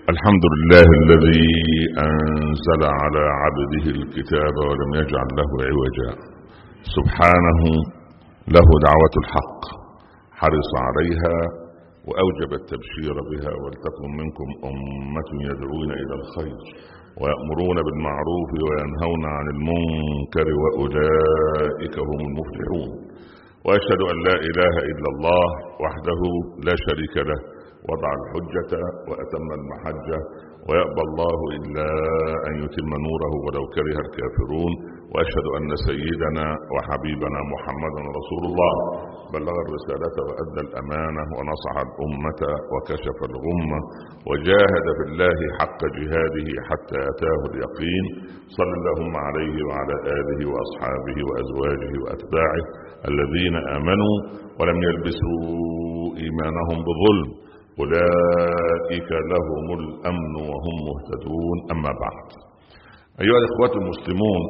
الحمد لله الذي أنزل على عبده الكتاب ولم يجعل له عوجا، سبحانه له دعوة الحق، حرص عليها وأوجب التبشير بها. ولتكن منكم أمة يدعون إلى الخير ويأمرون بالمعروف وينهون عن المنكر وأولئك هم المفلحون. وأشهد أن لا إله إلا الله وحده لا شريك له، وضع الحجة وأتم المحجة، ويأبى الله إلا أن يتم نوره ولو كره الكافرون. وأشهد أن سيدنا وحبيبنا محمدا رسول الله بلغ الرسالة وأدى الأمانة ونصح الأمة وكشف الغمة وجاهد في الله حق جهاده حتى أتاه اليقين. صلى اللهم عليه وعلى آله وأصحابه وأزواجه وأتباعه الذين آمنوا ولم يلبسوا إيمانهم بظلم، أولئك لهم الأمن وهم مهتدون. أما بعد، أيها الإخوة المسلمون،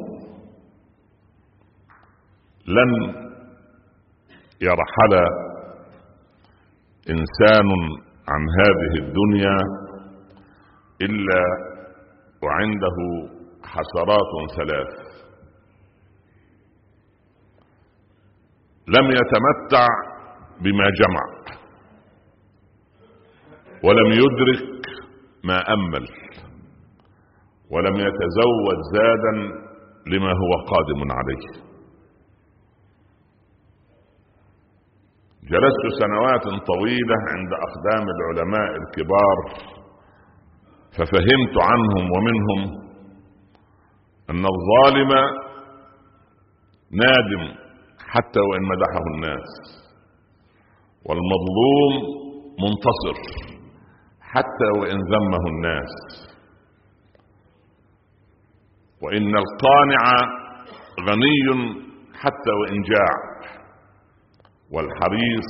لن يرحل إنسان عن هذه الدنيا إلا وعنده حسرات ثلاث: لم يتمتع بما جمع، ولم يدرك ما أمل، ولم يتزود زادا لما هو قادم عليه. جلست سنوات طويلة عند أقدام العلماء الكبار، ففهمت عنهم ومنهم أن الظالم نادم حتى وإن مدحه الناس، والمظلوم منتصر حتى وإن ذمه الناس، وإن القانع غني حتى وإن جاع، والحريص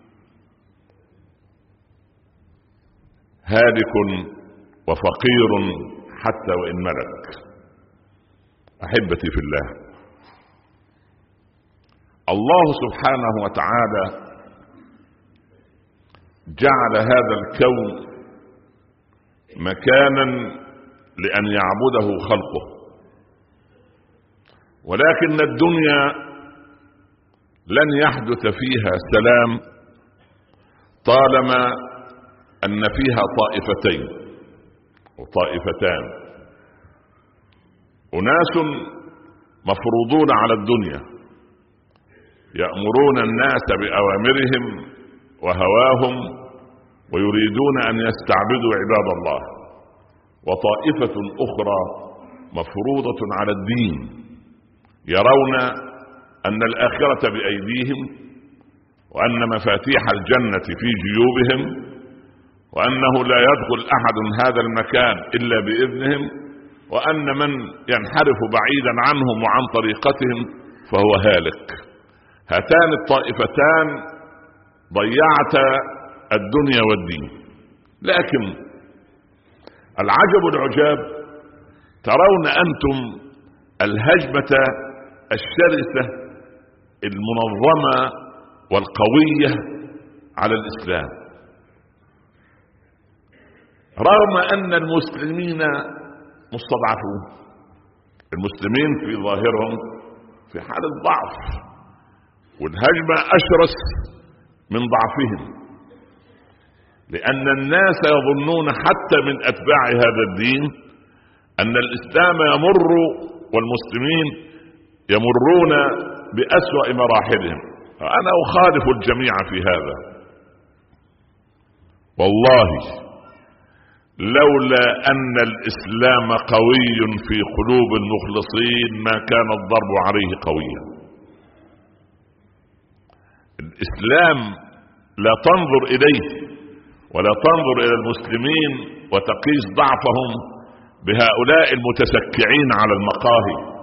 هالك وفقير حتى وإن ملك. أحبتي في الله، الله سبحانه وتعالى جعل هذا الكون مكانا لأن يعبده خلقه، ولكن الدنيا لن يحدث فيها سلام طالما أن فيها طائفتين وطائفتان: أناس مفروضون على الدنيا يأمرون الناس بأوامرهم وهواهم ويريدون أن يستعبدوا عباد الله، وطائفة أخرى مفروضة على الدين يرون أن الآخرة بأيديهم، وأن مفاتيح الجنة في جيوبهم، وأنه لا يدخل أحد هذا المكان إلا بإذنهم، وأن من ينحرف بعيدا عنهم وعن طريقتهم فهو هالك. هاتان الطائفتان ضيعتا الدنيا والدين. لكن العجب العجاب، ترون أنتم الهجمة الشرسة المنظمة والقوية على الإسلام، رغم أن المسلمين مستضعفون. المسلمين في ظاهرهم في حالة ضعف، والهجمة أشرس من ضعفهم، لأن الناس يظنون حتى من أتباع هذا الدين أن الإسلام يمر والمسلمين يمرون بأسوأ مراحلهم. أنا أخالف الجميع في هذا، والله لولا أن الإسلام قوي في قلوب المخلصين ما كان الضرب عليه قويا. الإسلام لا تنظر إليه ولا تنظر إلى المسلمين وتقيس ضعفهم بهؤلاء المتسكعين على المقاهي،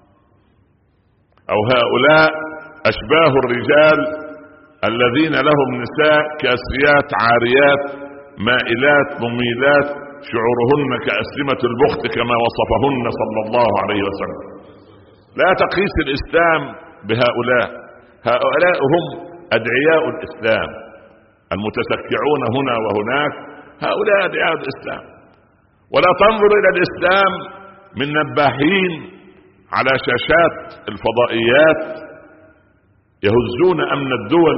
أو هؤلاء أشباه الرجال الذين لهم نساء كاسيات عاريات مائلات مميلات شعورهن كأسلمة البخت كما وصفهن صلى الله عليه وسلم. لا تقيس الإسلام بهؤلاء، هؤلاء هم أدعياء الإسلام، المتسكعون هنا وهناك هؤلاء أدعياء الإسلام. ولا تنظر إلى الإسلام من نباحين على شاشات الفضائيات يهزون أمن الدول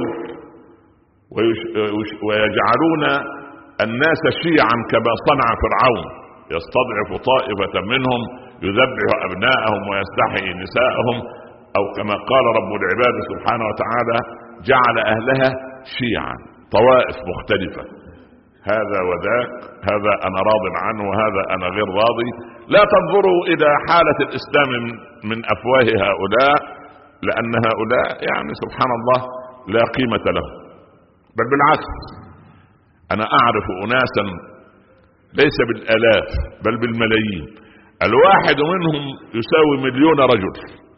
ويجعلون الناس شيعا كما صنع فرعون، يستضعف طائفة منهم يذبح أبناءهم ويستحيي نساءهم، أو كما قال رب العباد سبحانه وتعالى جعل أهلها شيعا، طوائف مختلفة، هذا وذاك، هذا أنا راض عنه وهذا أنا غير راضي. لا تنظروا إلى حالة الإسلام من أفواه هؤلاء، لأن هؤلاء يعني سبحان الله لا قيمة لهم، بل بالعكس أنا أعرف أناسا ليس بالآلاف بل بالملايين، الواحد منهم يساوي 1,000,000 رجل،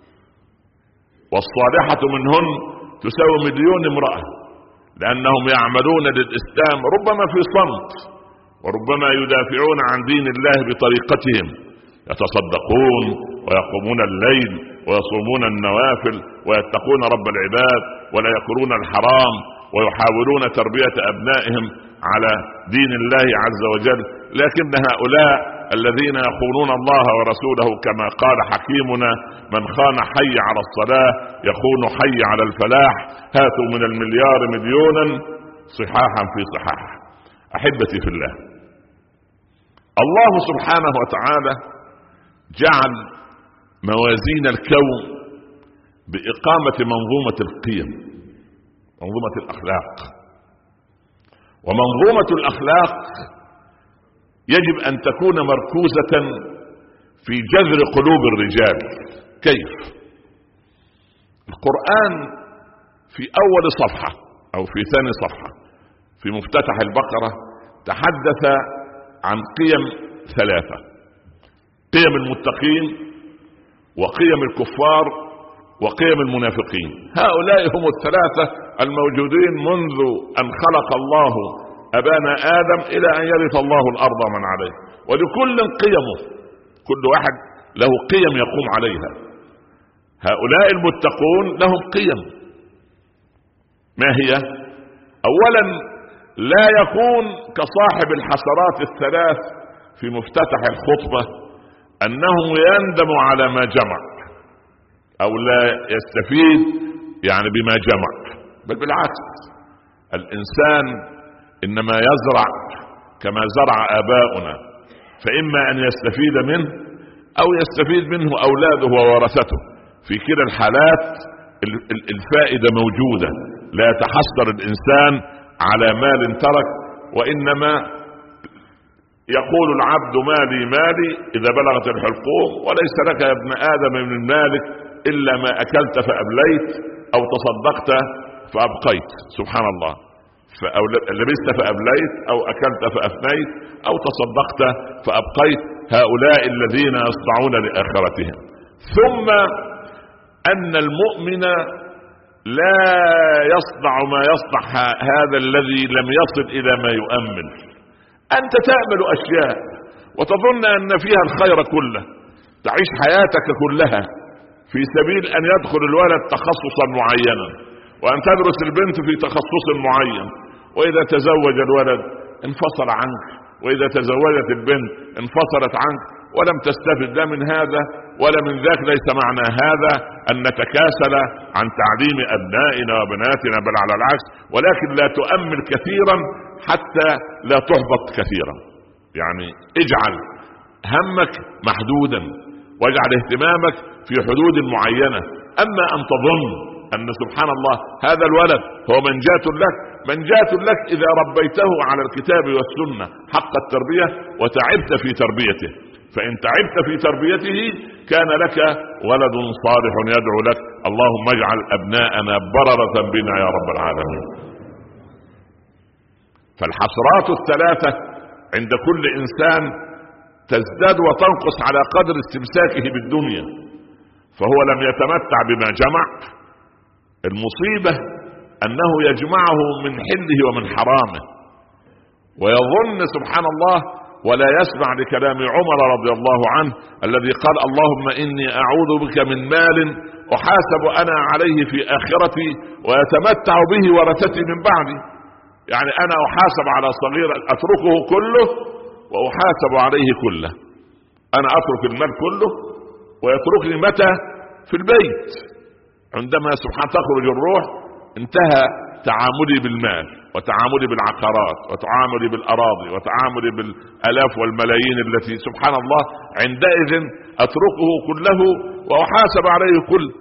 والصالحة منهن تساوي 1,000,000 امرأة، لأنهم يعملون للإسلام ربما في صمت، وربما يدافعون عن دين الله بطريقتهم، يتصدقون ويقومون الليل ويصومون النوافل ويتقون رب العباد ولا يأكلون الحرام، ويحاولون تربية أبنائهم على دين الله عز وجل. لكن هؤلاء الذين يخونون الله ورسوله كما قال حكيمنا: من خان حي على الصلاة يخون حي على الفلاح، هاتوا من 1,000,000,000 مليونا صحاحا في صحاح. أحبتي في الله، الله سبحانه وتعالى جعل موازين الكون بإقامة منظومة القيم، منظومة الأخلاق. ومنظومة الأخلاق يجب أن تكون مركوزة في جذر قلوب الرجال. كيف؟ القرآن في أول صفحة أو في ثاني صفحة في مفتتح البقرة تحدث عن قيم 3: قيم المتقين، وقيم الكفار، وقيم المنافقين. هؤلاء هم 3 الموجودين منذ أن خلق الله أبانا آدم إلى أن يرث الله الأرض من عليه، ولكل قيمه، كل واحد له قيم يقوم عليها. هؤلاء المتقون لهم قيم، ما هي؟ أولا لا يكون كصاحب الحسرات 3 في مفتتح الخطبة أنه يندم على ما جمع أو لا يستفيد يعني بما جمع، بل بالعكس، الإنسان إنما يزرع كما زرع آباؤنا، فإما أن يستفيد منه أو يستفيد منه أولاده وورثته. في كلا الحالات الفائدة موجودة، لا يتحسر الإنسان على مال ترك، وإنما يقول العبد مالي مالي إذا بلغت الحلقوم، وليس لك يا ابن آدم من مالك إلا ما أكلت فأبليت أو تصدقت فأبقيت. سبحان الله، لبست فأبليت أو أكلت فأفنيت أو تصدقت فأبقيت. هؤلاء الذين يصنعون لآخرتهم. ثم أن المؤمن لا يصنع ما يصنع هذا الذي لم يصل إلى ما يؤمل. أنت تأمل أشياء وتظن أن فيها الخير كله، تعيش حياتك كلها في سبيل أن يدخل الولد تخصصا معينا، وأن تدرس البنت في تخصص معين، وإذا تزوج الولد انفصل عنك، وإذا تزوجت البنت انفصلت عنك، ولم تستفد لا من هذا ولا من ذاك. ليس معنى هذا أن نتكاسل عن تعليم أبنائنا وبناتنا، بل على العكس، ولكن لا تؤمل كثيرا حتى لا تحبط كثيرا. يعني اجعل همك محدودا، واجعل اهتمامك في حدود معينة. أما أن تظن أن سبحان الله هذا الولد هو منجاة لك، منجاة لك إذا ربيته على الكتاب والسنة حق التربية وتعبت في تربيته. فإن تعبت في تربيته كان لك ولد صالح يدعو لك. اللهم اجعل أبناءنا بررة بنا يا رب العالمين. فالحسرات 3 عند كل إنسان تزداد وتنقص على قدر استمساكه بالدنيا، فهو لم يتمتع بما جمع. المصيبة أنه يجمعه من حله ومن حرامه، ويظن سبحان الله ولا يسمع لكلام عمر رضي الله عنه الذي قال: اللهم إني أعوذ بك من مال أحاسب أنا عليه في آخرتي ويتمتع به ورثتي من بعدي. يعني أنا أحاسب على صغير أتركه كله وأحاسب عليه كله. أنا أترك المال كله ويتركني متى؟ في البيت. عندما سبحانه تخرج الروح انتهى تعاملي بالمال وتعاملي بالعقارات وتعاملي بالأراضي وتعاملي بالآلاف والملايين التي سبحان الله. عندئذ أتركه كله وأحاسب عليه كله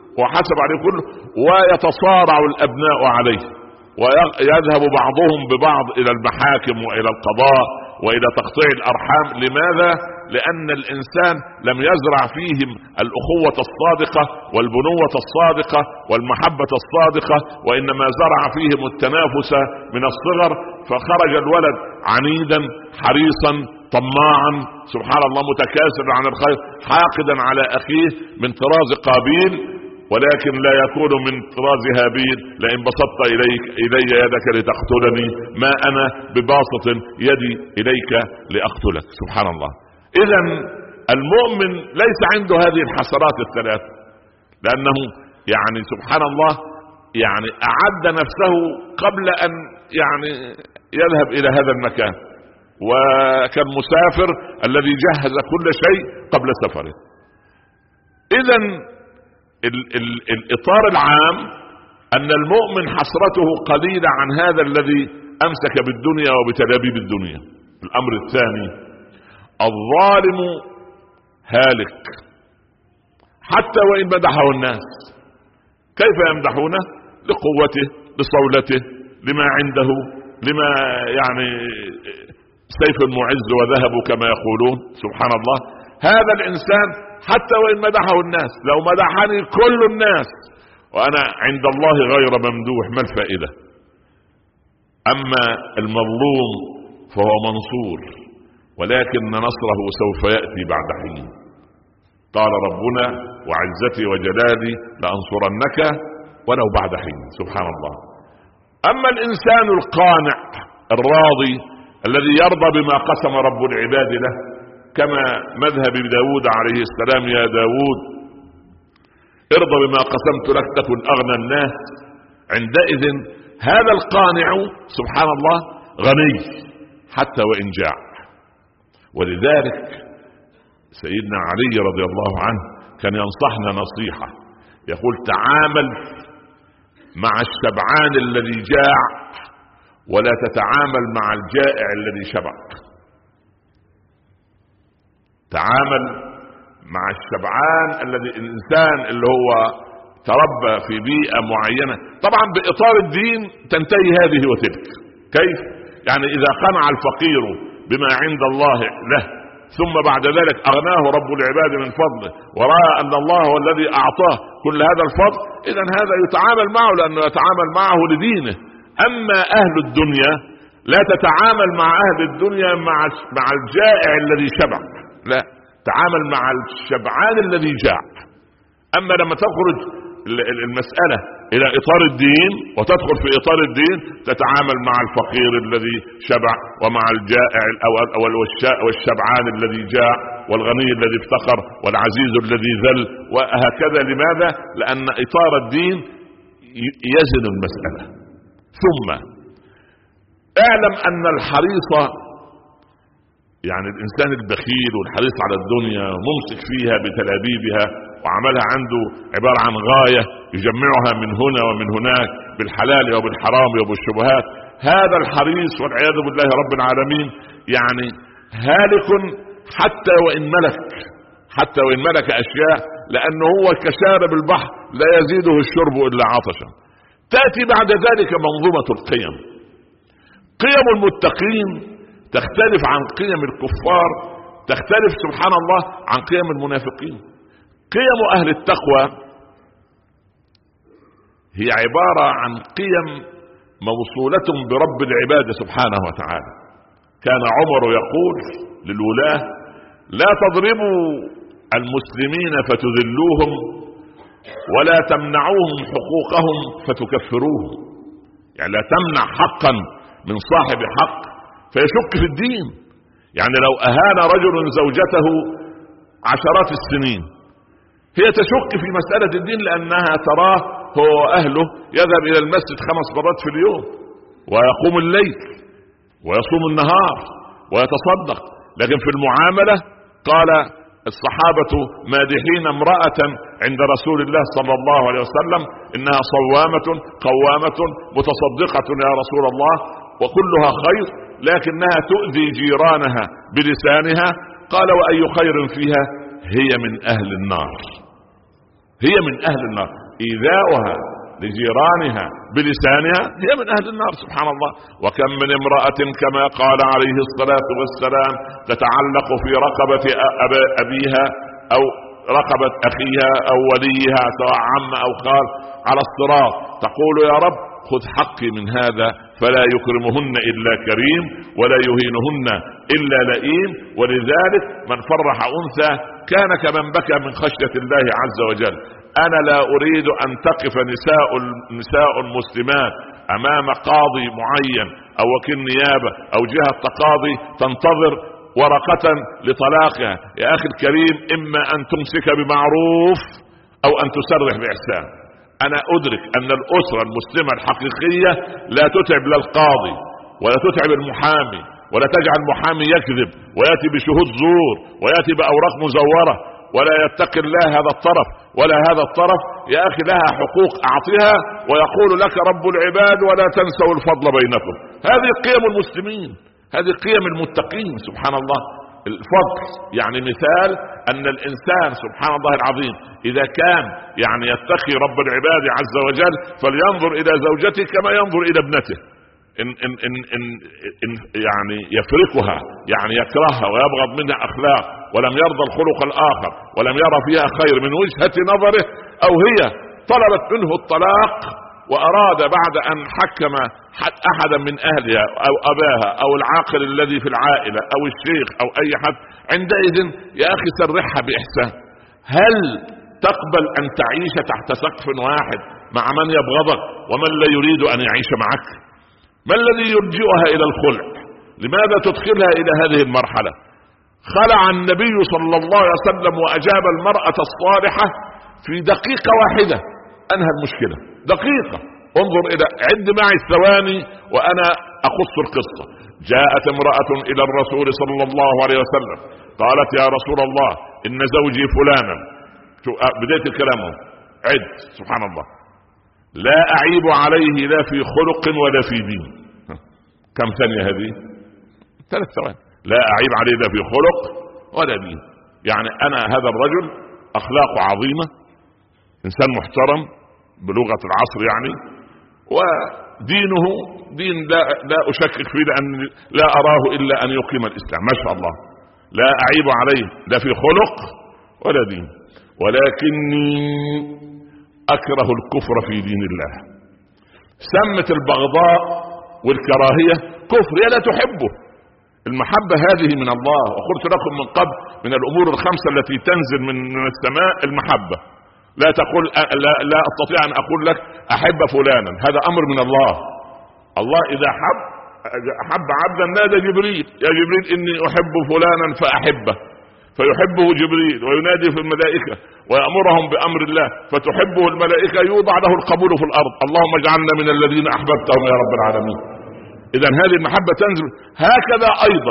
ويتصارع الأبناء عليه ويذهب بعضهم ببعض إلى المحاكم وإلى القضاء وإلى تقطيع الأرحام. لماذا؟ لأن الإنسان لم يزرع فيهم الأخوة الصادقة والبنوة الصادقة والمحبة الصادقة، وإنما زرع فيهم التنافس من الصغر، فخرج الولد عنيدا حريصا طماعا سبحان الله متكاسلا عن الخير حاقدا على أخيه من طراز قابيل، ولكن لا يكون من طراز هابيل. لئن بسطت إلي يدك لتقتلني ما أنا بباسط يدي إليك لأقتلك. سبحان الله. إذن المؤمن ليس عنده هذه الحسرات الثلاث، لأنه يعني سبحان الله يعني أعد نفسه قبل أن يعني يذهب إلى هذا المكان، وكان مسافر الذي جهز كل شيء قبل سفره. إذن الإطار العام أن المؤمن حسرته قليلة عن هذا الذي أمسك بالدنيا وبتلابيب الدنيا. الأمر الثاني، الظالم هالك حتى وإن مدحه الناس. كيف يمدحونه؟ لقوته، لصولته، لما عنده، لما يعني سيف المعز وذهب كما يقولون. سبحان الله. هذا الإنسان حتى وإن مدحه الناس، لو مدحني كل الناس وأنا عند الله غير ممدوح ما الفائدة؟ أما المظلوم فهو منصور، ولكن نصره سوف يأتي بعد حين. قال ربنا وعزتي وجلالي لأنصرنك ولو بعد حين. سبحان الله. أما الإنسان القانع الراضي الذي يرضى بما قسم رب العباد له، كما مذهب داود عليه السلام: يا داود ارضى بما قسمت لك تكن أغنى الناس. عندئذ هذا القانع سبحان الله غني حتى وإن جاع. ولذلك سيدنا علي رضي الله عنه كان ينصحنا نصيحة، يقول: تعامل مع الشبعان الذي جاع ولا تتعامل مع الجائع الذي شبع. تعامل مع الشبعان الذي الإنسان اللي هو تربى في بيئة معينة، طبعا بإطار الدين تنتهي هذه وتلك. كيف؟ يعني إذا قنع الفقير بما عند الله له ثم بعد ذلك أغناه رب العباد من فضله ورأى أن الله هو الذي أعطاه كل هذا الفضل، إذن هذا يتعامل معه لأنه يتعامل معه لدينه. أما أهل الدنيا لا تتعامل مع أهل الدنيا مع الجائع الذي شبع، لا، تعامل مع الشبعان الذي جاع. أما لما تخرج المسألة إلى إطار الدين وتدخل في إطار الدين تتعامل مع الفقير الذي شبع ومع الجائع والشبعان الذي جاع والغني الذي افتقر والعزيز الذي ذل، وهكذا. لماذا؟ لأن إطار الدين يزن المسألة. ثم اعلم أن الحريص يعني الإنسان البخيل والحريص على الدنيا ممسك فيها بتلابيبها وعملها عنده عبارة عن غاية يجمعها من هنا ومن هناك بالحلال وبالحرام وبالشبهات، هذا الحريص والعياذ بالله رب العالمين يعني هالك حتى وإن ملك أشياء، لأنه هو كشارب البحر لا يزيده الشرب إلا عطشا. تأتي بعد ذلك منظومة القيم. قيم المتقين تختلف عن قيم الكفار، تختلف سبحان الله عن قيم المنافقين. قيم أهل التقوى هي عبارة عن قيم موصولة برب العباد سبحانه وتعالى. كان عمر يقول للولاة: لا تضربوا المسلمين فتذلوهم ولا تمنعوهم حقوقهم فتكفروهم. يعني لا تمنع حقا من صاحب حق فيشك في الدين. يعني لو أهان رجل زوجته عشرات السنين هي تشك في مسألة الدين، لأنها تراه هو وأهله يذهب إلى المسجد 5 مرات في اليوم ويقوم الليل ويصوم النهار ويتصدق، لكن في المعاملة قال الصحابة مادحين امرأة عند رسول الله صلى الله عليه وسلم إنها صوامة قوامة متصدقة يا رسول الله وكلها خير، لكنها تؤذي جيرانها بلسانها. قال وأي خير فيها؟ هي من أهل النار، هي من أهل النار. إيذاؤها لجيرانها بلسانها هي من أهل النار، سبحان الله. وكم من امرأة كما قال عليه الصلاة والسلام تتعلق في رقبة أبيها أو رقبة أخيها أو وليها سواء عم أو خال على الصراط، تقول يا رب خذ حقي من هذا، فلا يكرمهن إلا كريم ولا يهينهن إلا لئيم. ولذلك من فرح أنثى كان كمن بكى من خشية الله عز وجل. أنا لا أريد أن تقف نساء مسلمات أمام قاضي معين أو وكيل نيابة أو جهة تقاضي تنتظر ورقة لطلاقها. يا أخي الكريم، إما أن تمسك بمعروف أو أن تسرح بإحسان. أنا أدرك أن الأسرة المسلمة الحقيقية لا تتعب لا القاضي ولا تتعب المحامي ولا تجعل المحامي يكذب ويأتي بشهود زور ويأتي بأوراق مزورة ولا يتقي الله هذا الطرف ولا هذا الطرف. يا أخي لها حقوق أعطيها، ويقول لك رب العباد ولا تنسوا الفضل بينكم. هذه قيم المسلمين، هذه قيم المتقين، سبحان الله. الفضل يعني مثال أن الإنسان سبحان الله العظيم إذا كان يعني يتقي رب العباد عز وجل فلينظر إلى زوجته كما ينظر إلى ابنته. إن يعني يفرقها، يعني يكرهها ويبغض منها أخلاق ولم يرضى الخلق الآخر ولم يرى فيها خير من وجهة نظره، أو هي طلبت منه الطلاق وأراد بعد أن حكم أحدا من أهلها أو أباها أو العاقل الذي في العائلة أو الشيخ أو أي حد، عندئذ يا أخي سرحها بإحسان. هل تقبل أن تعيش تحت سقف واحد مع من يبغضك ومن لا يريد أن يعيش معك؟ ما الذي يرجئها إلى الخلع؟ لماذا تدخلها إلى هذه المرحلة؟ خلع النبي صلى الله عليه وسلم وأجاب المرأة الصالحة في دقيقة واحدة، أنهى المشكلة. دقيقة، انظر إلى عد معي الثواني وأنا أقص القصة. جاءت امرأة إلى الرسول صلى الله عليه وسلم قالت يا رسول الله إن زوجي فلانا، بداية الكلام عد سبحان الله، لا أعيب عليه لا في خلق ولا في دين. كم ثانية هذه؟ 3 ثواني. لا أعيب عليه لا في خلق ولا دين، يعني أنا هذا الرجل أخلاقه عظيمة، إنسان محترم بلغة العصر يعني، ودينه دين لا أشكك فيه لأن لا أراه إلا أن يقيم الإسلام ما شاء الله. لا أعيب عليه لا في خلق ولا دين، ولكني أكره الكفر في دين الله. سمت البغضاء والكراهية كفر، يا لا تحبه. المحبة هذه من الله، وقلت لكم من قبل من الأمور الخمسة التي تنزل من السماء المحبة. لا تقول لا أستطيع أن أقول لك أحب فلانا، هذا أمر من الله. الله إذا أحب عبدا نادى جبريل يا جبريل إني أحب فلانا فأحبه، فيحبه جبريل وينادي في الملائكة ويأمرهم بأمر الله فتحبه الملائكة، يوضع له القبول في الأرض. اللهم اجعلنا من الذين أحببتهم يا رب العالمين. إذن هذه المحبة تنزل. هكذا أيضا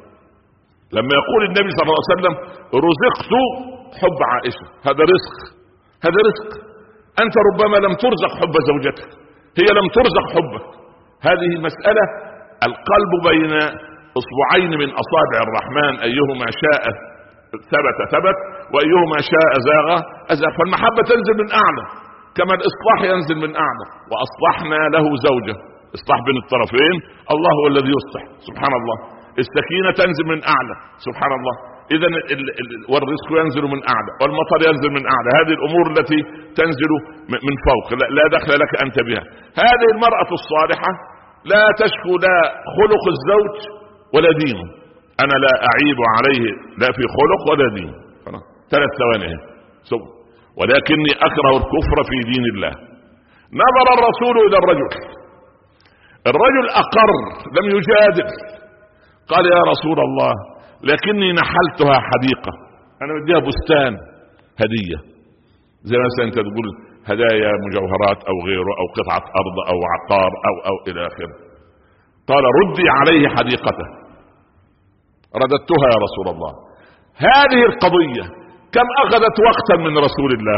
لما يقول النبي صلى الله عليه وسلم رزقت حب عائشة، هذا رزق، هذا رزق. أنت ربما لم ترزق حب زوجتك، هي لم ترزق حبك. هذه مسألة القلب بين أصبعين من أصابع الرحمن، أيهما شاء ثبت وأيهما شاء زاغ. فالمحبة تنزل من أعلى كما الإصلاح ينزل من أعلى. وأصلحنا له زوجة، إصلاح بين الطرفين، الله هو الذي يصلح سبحان الله. السكينة تنزل من أعلى سبحان الله. إذن والرزق ينزل من أعلى والمطر ينزل من أعلى. هذه الأمور التي تنزل من فوق لا دخل لك أنت بها. هذه المرأة الصالحة لا تشكو لا خلق الزوج ولا دينه. أنا لا أعيب عليه لا في خلق ولا دين. 3 ثواني. ولكني أكره الكفر في دين الله. نظر الرسول إلى الرجل أقر لم يجادل، قال يا رسول الله لكني نحلتها حديقة، أنا بديها بستان هدية، زي مثلا أنت تقول هدايا مجوهرات أو غيره أو قطعة أرض أو عقار أو إلى آخره. قال ردي عليه حديقته. رددتها يا رسول الله. هذه القضية كم أخذت وقتا من رسول الله؟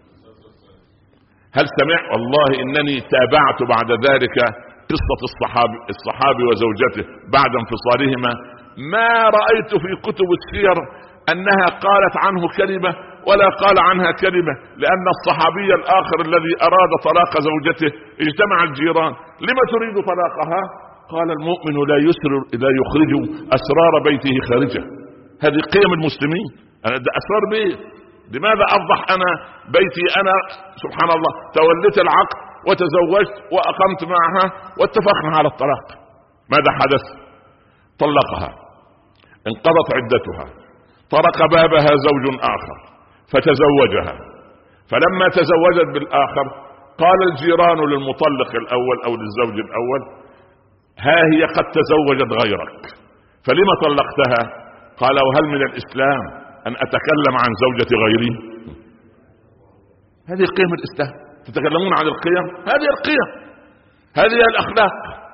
هل سمع؟ والله إنني تابعت بعد ذلك قصة الصحابي وزوجته بعد انفصالهما، ما رأيت في كتب السير أنها قالت عنه كلمة ولا قال عنها كلمة، لأن الصحابي الآخر الذي أراد طلاق زوجته اجتمع الجيران: لما تريد طلاقها؟ قال: المؤمن لا يخرج أسرار بيته خارجه. هذه قيم المسلمين. ده أسرار بيت، لماذا أفضح أنا بيتي؟ أنا سبحان الله توليت العقد وتزوجت وأقمت معها واتفقنا على الطلاق. ماذا حدث؟ طلقها، انقضت عدتها، طرق بابها زوج آخر فتزوجها. فلما تزوجت بالآخر قال الجيران للمطلق الأول أو للزوج الأول: ها هي قد تزوجت غيرك، فلما طلقتها؟ قال: وهل من الإسلام أن أتكلم عن زوجة غيري؟ هذه قيم الإسلام. تتكلمون عن القيم؟ هذه القيم، هذه الأخلاق.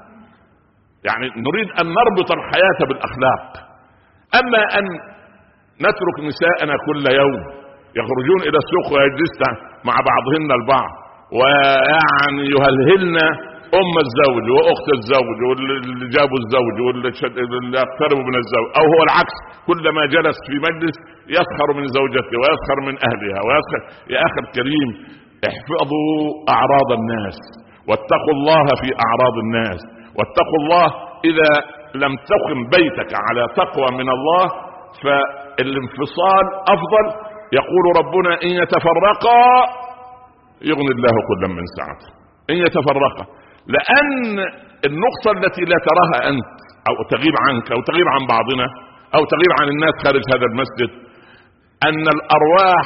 يعني نريد أن نربط الحياة بالأخلاق. أما أن نترك نساءنا كل يوم يخرجون إلى السوق ويجلسن مع بعضهن البعض ويعني يهلهلن أم الزوج وأخت الزوج واللي جابوا الزوج واللي اقتربوا من الزوج، أو هو العكس، كلما جلس في مجلس يسخر من زوجته ويسخر من أهلها ويسخر. يا أخي الكريم، احفظوا أعراض الناس واتقوا الله في أعراض الناس، واتقوا الله. إذا لم تقم بيتك على تقوى من الله فالانفصال أفضل. يقول ربنا: إن يتفرقا يغني الله كلا من سعته. إن يتفرقا، لأن النقطة التي لا تراها أنت أو تغيب عنك أو تغيب عن بعضنا أو تغيب عن الناس خارج هذا المسجد، أن الأرواح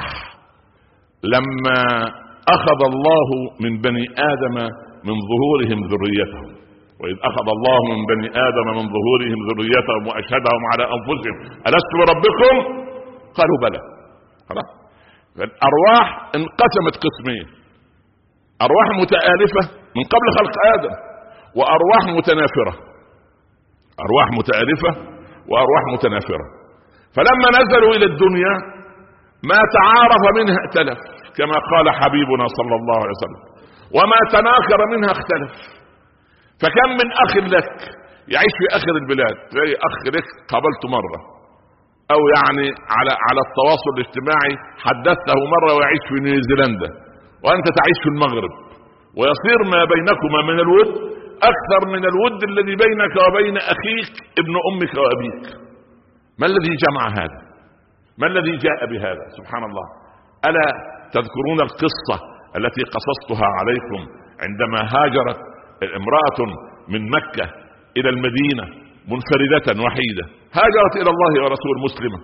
لما أخذ الله من بني آدم من ظهورهم ذريتهم، وإذ أخذ الله من بني آدم من ظهورهم ذريتهم وأشهدهم على أنفسهم ألست بربكم؟ قالوا بلى. خلاص، الأرواح انقسمت قسمين: أرواح متآلفة من قبل خلق آدم، وأرواح متنافرة. أرواح متآلفة وأرواح متنافرة. فلما نزلوا إلى الدنيا ما تعارف منها ائتلف، كما قال حبيبنا صلى الله عليه وسلم، وما تناكر منها اختلف. فكم من أخ لك يعيش في آخر البلاد، زي أخ لك قابلته مرة، أو يعني على التواصل الاجتماعي حدثته مرة، ويعيش في نيوزيلندا وأنت تعيش في المغرب، ويصير ما بينكما من الود أكثر من الود الذي بينك وبين أخيك ابن أمك وأبيك. ما الذي جمع هذا؟ ما الذي جاء بهذا؟ سبحان الله. ألا تذكرون القصة التي قصصتها عليكم عندما هاجرت امرأة من مكة إلى المدينة منفردة وحيدة، هاجرت إلى الله ورسول مسلمة،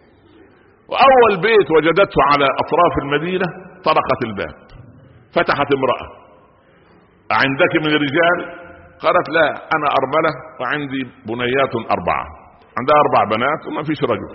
وأول بيت وجدته على أطراف المدينة طرقت الباب، فتحت امرأة: عندك من الرجال؟ قالت: لا، أنا أرملة وعندي بنيات 4، عندها 4 بنات وما فيش رجل،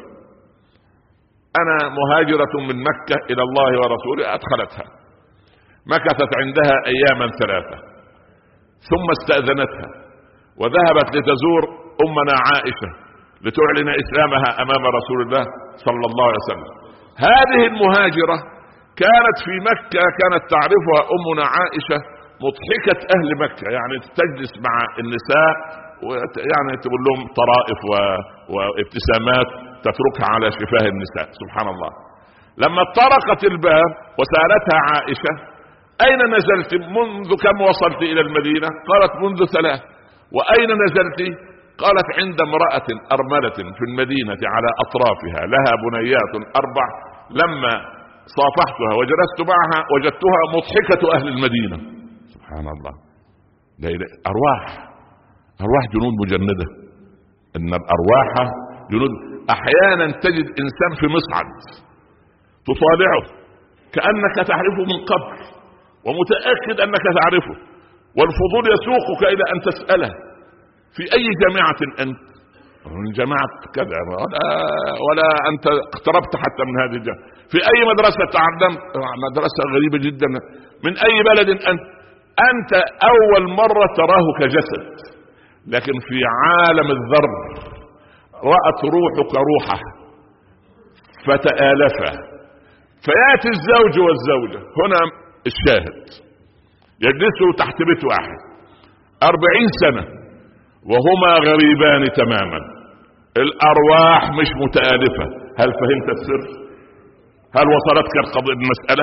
أنا مهاجرة من مكة إلى الله ورسوله. أدخلتها، مكثت عندها أياما 3، ثم استأذنتها وذهبت لتزور أمنا عائشة لتعلن إسلامها أمام رسول الله صلى الله عليه وسلم. هذه المهاجرة كانت في مكة، كانت تعرفها أمنا عائشة مضحكة أهل مكة، يعني تجلس مع النساء ويعني تقول لهم طرائف وابتسامات تتركها على شفاه النساء. سبحان الله. لما طرقت الباب وسألتها عائشة: أين نزلت؟ منذ كم وصلت إلى المدينة؟ قالت: منذ 3. وأين نزلت؟ قالت: عند امرأة أرملة في المدينة على أطرافها لها بنيات 4، لما صافحتها وجلست معها وجدتها مضحكة أهل المدينة. سبحان الله. أرواح جنود مجندة. إن الأرواح جنود. أحيانا تجد إنسان في مصعد تطالعه كأنك تعرفه من قبل ومتأكد أنك تعرفه، والفضول يسوقك إلى أن تسأله: في أي جامعة أنت؟ من جامعة كذا، ولا أنت اقتربت حتى من هذه الجامعة. في أي مدرسة تعلمت؟ مدرسة غريبة جدا. من أي بلد أنت أول مرة تراه كجسد، لكن في عالم الذر رأت روحك روحه فتآلفا، فيأتي الزوج والزوجة. هنا الشاهد، يجلسوا تحت بيت واحد 40 سنة وهما غريبان تماما، الأرواح مش متآلفة. هل فهمت السر؟ هل وصلتك المسألة؟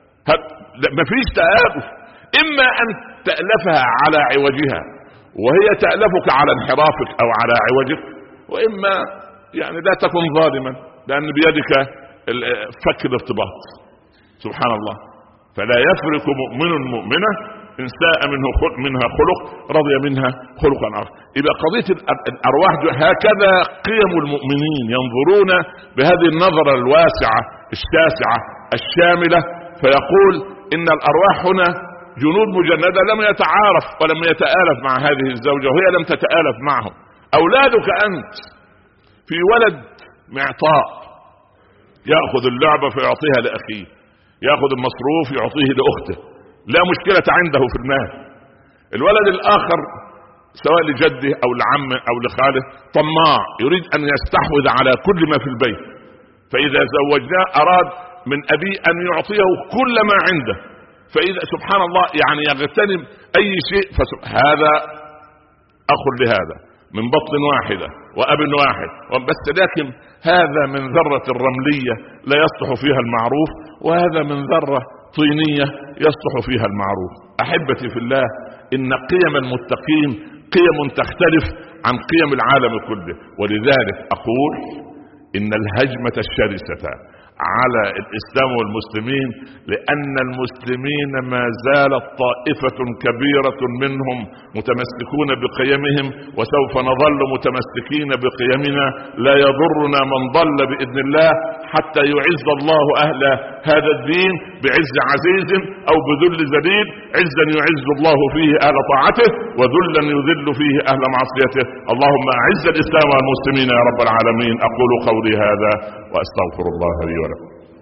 مفيش تآلف. إما أن تألفها على عوجها وهي تألفك على انحرافك أو على عوجك، وإما يعني لا تكن ظالما لأن بيدك فك الارتباط. سبحان الله. فلا يفرق مؤمن مؤمنة إن ساء منها خلق رضي منها خلقا آخر. إذا قضية الأرواح هكذا قيم المؤمنين، ينظرون بهذه النظرة الواسعة الشاسعة الشاملة، فيقول إن الأرواح هنا جنود مجندة لم يتعارف ولم يتآلف مع هذه الزوجة وهي لم تتآلف معهم. أولادك أنت في ولد معطاء يأخذ اللعبة فيعطيها لأخيه، يأخذ المصروف يعطيه لأخته، لا مشكلة عنده في المال. الولد الآخر سواء لجده أو لعمه أو لخاله طماع، يريد أن يستحوذ على كل ما في البيت، فإذا زوجناه أراد من أبيه أن يعطيه كل ما عنده، فإذا سبحان الله يعني يغتنم أي شيء. هذا أخ لهذا من بطن واحدة وأب واحد، بس لكن هذا من ذرة الرملية لا يصلح فيها المعروف، وهذا من ذرة طينية يصلح فيها المعروف. أحبتي في الله، إن قيم المتقين قيم تختلف عن قيم العالم كله. ولذلك أقول إن الهجمة الشرسة على الإسلام والمسلمين لأن المسلمين ما زالت طائفة كبيرة منهم متمسكون بقيمهم، وسوف نظل متمسكين بقيمنا. لا يضرنا من ضل بإذن الله حتى يعز الله أهل هذا الدين بعز عزيز أو بذل ذليل، عزا يعز الله فيه أهل طاعته وذلا يذل فيه أهل معصيته. اللهم أعز الإسلام والمسلمين يا رب العالمين. أقول قولي هذا وأستغفر الله لي ولكم.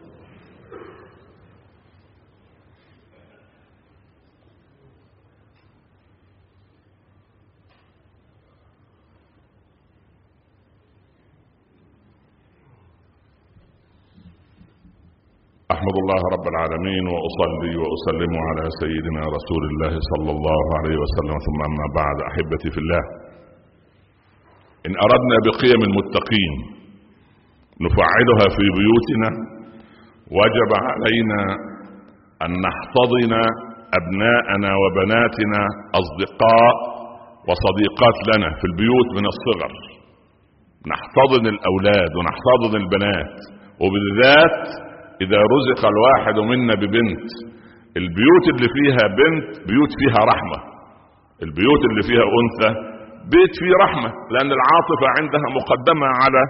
أحمد الله رب العالمين وأصلي وأسلم على سيدنا رسول الله صلى الله عليه وسلم، ثم أما بعد. أحبتي في الله، إن أردنا بقيم المتقين نفعلها في بيوتنا وجب علينا أن نحتضن أبناءنا وبناتنا أصدقاء وصديقات لنا في البيوت من الصغر. نحتضن الأولاد ونحتضن البنات، وبالذات إذا رزق الواحد منا ببنت. البيوت اللي فيها بنت بيوت فيها رحمة، البيوت اللي فيها أنثى بيت فيه رحمة، لأن العاطفة عندها مقدمة على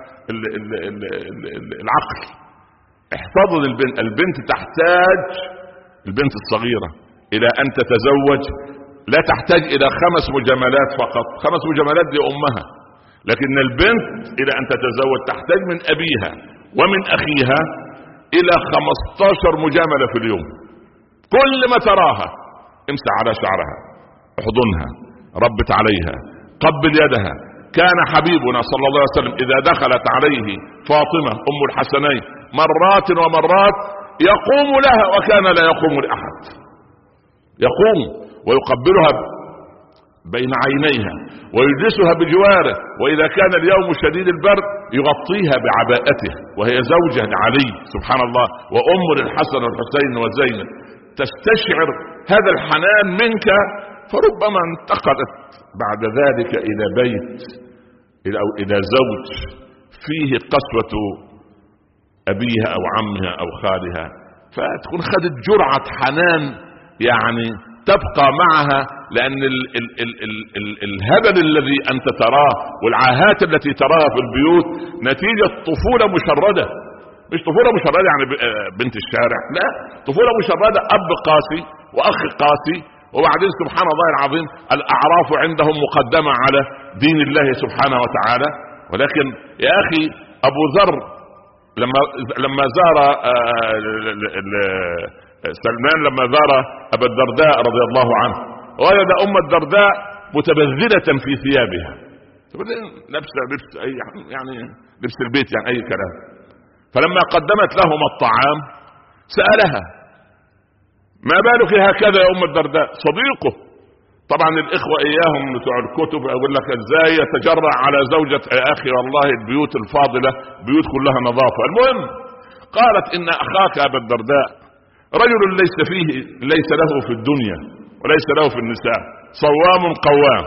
العقل. احتضن البنت تحتاج، البنت الصغيرة إلى أن تتزوج لا تحتاج إلى 5 مجاملات فقط، 5 مجاملات دي أمها، لكن البنت إلى أن تتزوج تحتاج من أبيها ومن أخيها إلى 15 مجاملة في اليوم. كل ما تراها امسح على شعرها، احضنها، ربت عليها، قبل يدها. كان حبيبنا صلى الله عليه وسلم إذا دخلت عليه فاطمة أم الحسنين مرات ومرات يقوم لها وكان لا يقوم لأحد، يقوم ويقبلها بين عينيها ويجلسها بجواره، وإذا كان اليوم شديد البرد يغطيها بعباءته، وهي زوجة لعلي سبحان الله وأم للحسن والحسين وزينب. تستشعر هذا الحنان منك، فربما انتقلت بعد ذلك إلى بيت أو إلى زوج فيه قسوة أبيها أو عمها أو خالها، فتكون خدت جرعة حنان يعني تبقى معها، لأن الهبل الذي أنت تراه والعاهات التي تراها في البيوت نتيجة طفولة مشردة. مش طفولة مشردة يعني بنت الشارع، لا، طفولة مشردة أب قاسي وأخ قاسي، وبعدين سبحان الله العظيم الأعراف عندهم مقدمة على دين الله سبحانه وتعالى. ولكن يا أخي أبو ذر لما زار سلمان، لما زار أبا الدرداء رضي الله عنه، وجد أم الدرداء متبذلة في ثيابها، لبس أي يعني لبس البيت يعني أي كلام. فلما قدمت لهم الطعام سألها: ما بالك هكذا يا أم الدرداء؟ صديقه طبعا الإخوة إياهم بتوع الكتب أقول لك إزاي يتجرع على زوجة أخي، والله البيوت الفاضلة بيوت كلها نظافة. المهم قالت: إن أخاك أبا الدرداء رجل ليس له في الدنيا وليس له في النساء، صوام قوام،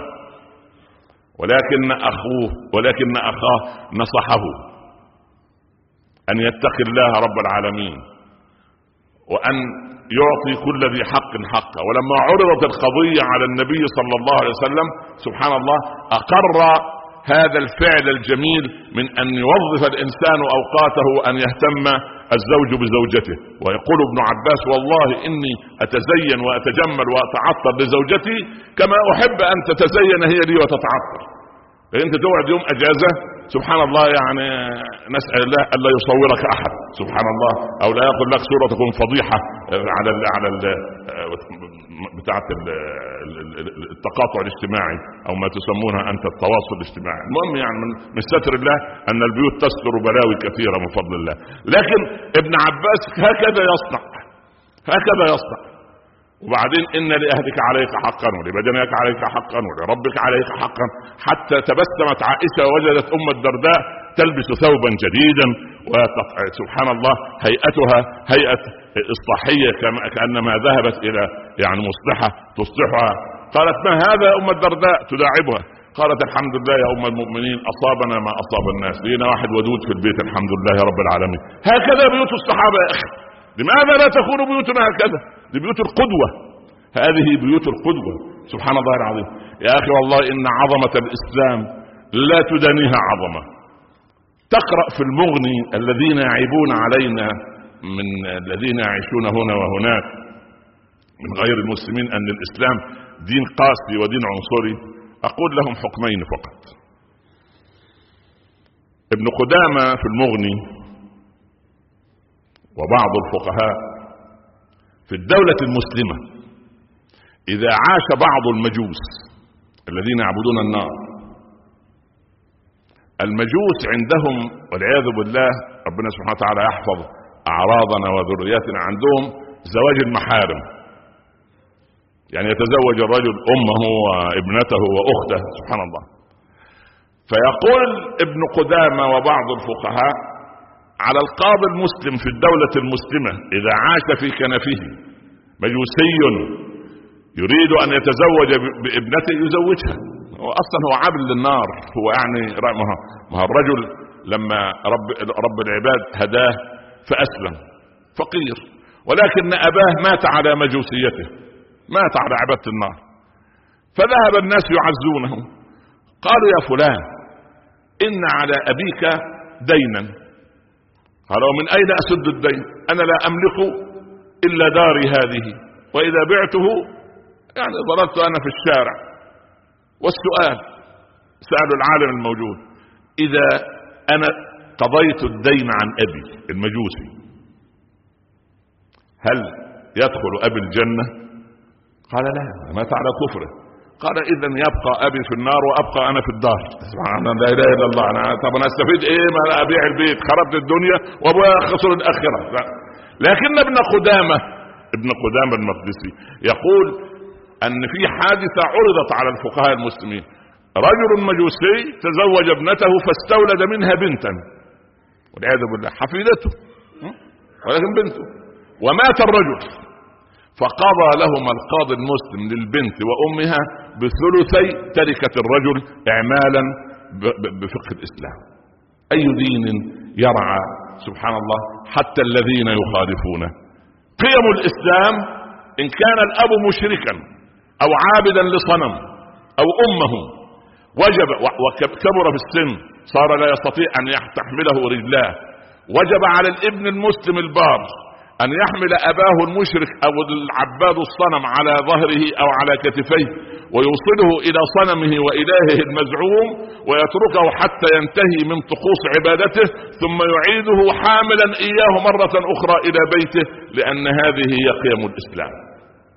ولكن أخاه نصحه أن يتقي الله رب العالمين وأن يعطي كل ذي حق حقه. ولما عرضت القضية على النبي صلى الله عليه وسلم سبحان الله أقر هذا الفعل الجميل من أن يوظف الإنسان أوقاته أن يهتم الزوج بزوجته. ويقول ابن عباس: والله إني أتزين وأتجمل وأتعطر لزوجتي كما أحب أن تتزين هي لي وتتعطر. انت تقعد يوم اجازة سبحان الله يعني نسأل الله الا يصورك احد سبحان الله، او لا يقول لك صورة تكون فضيحة على بتاعة التقاطع الاجتماعي او ما تسمونها انت التواصل الاجتماعي. المهم يعني من ستر الله ان البيوت تستر بلاوي كثيرة من فضل الله. لكن ابن عباس هكذا يصنع. وبعدين إن لأهلك عليك حقا ولبدنك عليك حقا ولربك عليك حقا، حتى تبسمت عائشة ووجدت أم الدرداء تلبس ثوبا جديدا وسبحان الله هيئتها هيئة إصلاحية كأنما ذهبت إلى يعني مصلحة تصلحها. قالت: ما هذا يا أم الدرداء؟ تداعبها. قالت: الحمد لله يا أم المؤمنين، أصابنا ما أصاب الناس، لينا واحد ودود في البيت الحمد لله رب العالمين. هكذا بيوت الصحابة يا أخي. لماذا لا تكون بيوتنا هكذا؟ دي بيوت القدوة، هذه بيوت القدوة سبحان الله العظيم. يا أخي والله إن عظمة الإسلام لا تدانيها عظمة. تقرأ في المغني الذين يعيبون علينا من الذين يعيشون هنا وهناك من غير المسلمين أن الإسلام دين قاسي ودين عنصري، أقول لهم حكمين فقط. ابن قدامة في المغني وبعض الفقهاء: في الدولة المسلمة إذا عاش بعض المجوس الذين يعبدون النار، المجوس عندهم والعياذ بالله ربنا سبحانه وتعالى يحفظ أعراضنا وذرياتنا، عندهم زواج المحارم، يعني يتزوج الرجل أمه وابنته وأخته سبحان الله. فيقول ابن قدامة وبعض الفقهاء: على القاضي المسلم في الدولة المسلمة إذا عاش في كنفه مجوسي يريد أن يتزوج بابنته يزوجها، هو أصلا هو عابد للنار، هو يعني ما الرجل لما رب العباد هداه فأسلم فقير، ولكن أباه مات على مجوسيته، مات على عبادة النار. فذهب الناس يعزونه، قالوا: يا فلان إن على أبيك دينا. قالوا: من أين أسد الدين؟ أنا لا أملك إلا داري هذه، وإذا بعته يعني ضربت أنا في الشارع. والسؤال سألوا العالم الموجود: إذا أنا قضيت الدين عن أبي المجوسي هل يدخل أبي الجنة؟ قال: لا، مات على كفره. قال: إذن يبقى أبي في النار وأبقى أنا في الدار. سبحان الله، لا إله إلا الله. طب أنا أستفيد إيه؟ ما أنا أبيع البيت، خربت الدنيا وأبويا خسر الآخرة. لكن ابن قدامة المقدسي يقول أن في حادثة عرضت على الفقهاء المسلمين: رجل مجوسي تزوج ابنته فاستولد منها بنتا والعياذ بالله، حفيدته ولكن بنته، ومات الرجل، فقضى لهما القاضي المسلم للبنت وأمها بثلثي تركة الرجل إعمالا بفقه الإسلام. أي دين يرعى سبحان الله حتى الذين يخالفونه. قيم الإسلام إن كان الأب مشركا أو عابدا لصنم أو أمه وجب، وكبر في السن صار لا يستطيع أن يحمله رجلاه، وجب على الابن المسلم البار أن يحمل أباه المشرك أو العباد الصنم على ظهره أو على كتفيه ويوصله إلى صنمه وإلهه المزعوم ويتركه حتى ينتهي من طقوس عبادته، ثم يعيده حاملا إياه مرة أخرى إلى بيته، لأن هذه هي قيم الإسلام.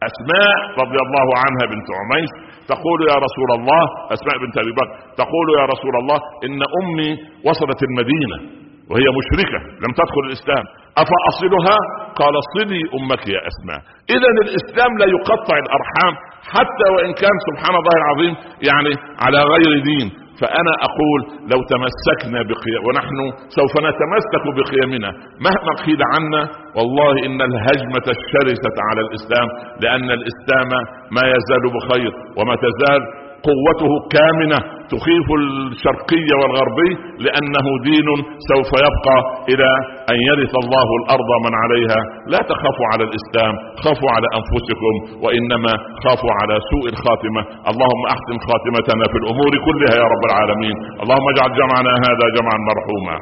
أسماء رضي الله عنها بنت عميس تقول يا رسول الله، أسماء بنت أبي بكر تقول يا رسول الله إن أمي وصلت المدينة وهي مشركة لم تدخل الإسلام، أفأصلها؟ قال صلي أمك يا أسماء. إذن الإسلام لا يقطع الأرحام حتى وإن كان سبحان الله العظيم يعني على غير دين. فأنا أقول لو تمسكنا بقيم، ونحن سوف نتمسك بقيمنا مهما قيل عنا، والله إن الهجمة الشرسة على الإسلام، لأن الإسلام ما يزال بخير وما تزال قوته كامنة تخيف الشرقي والغربي، لأنه دين سوف يبقى إلى أن يرث الله الأرض من عليها. لا تخافوا على الإسلام، خافوا على أنفسكم، وإنما خافوا على سوء الخاتمة. اللهم أحسن خاتمتنا في الأمور كلها يا رب العالمين. اللهم اجعل جمعنا هذا جمعا مرحوما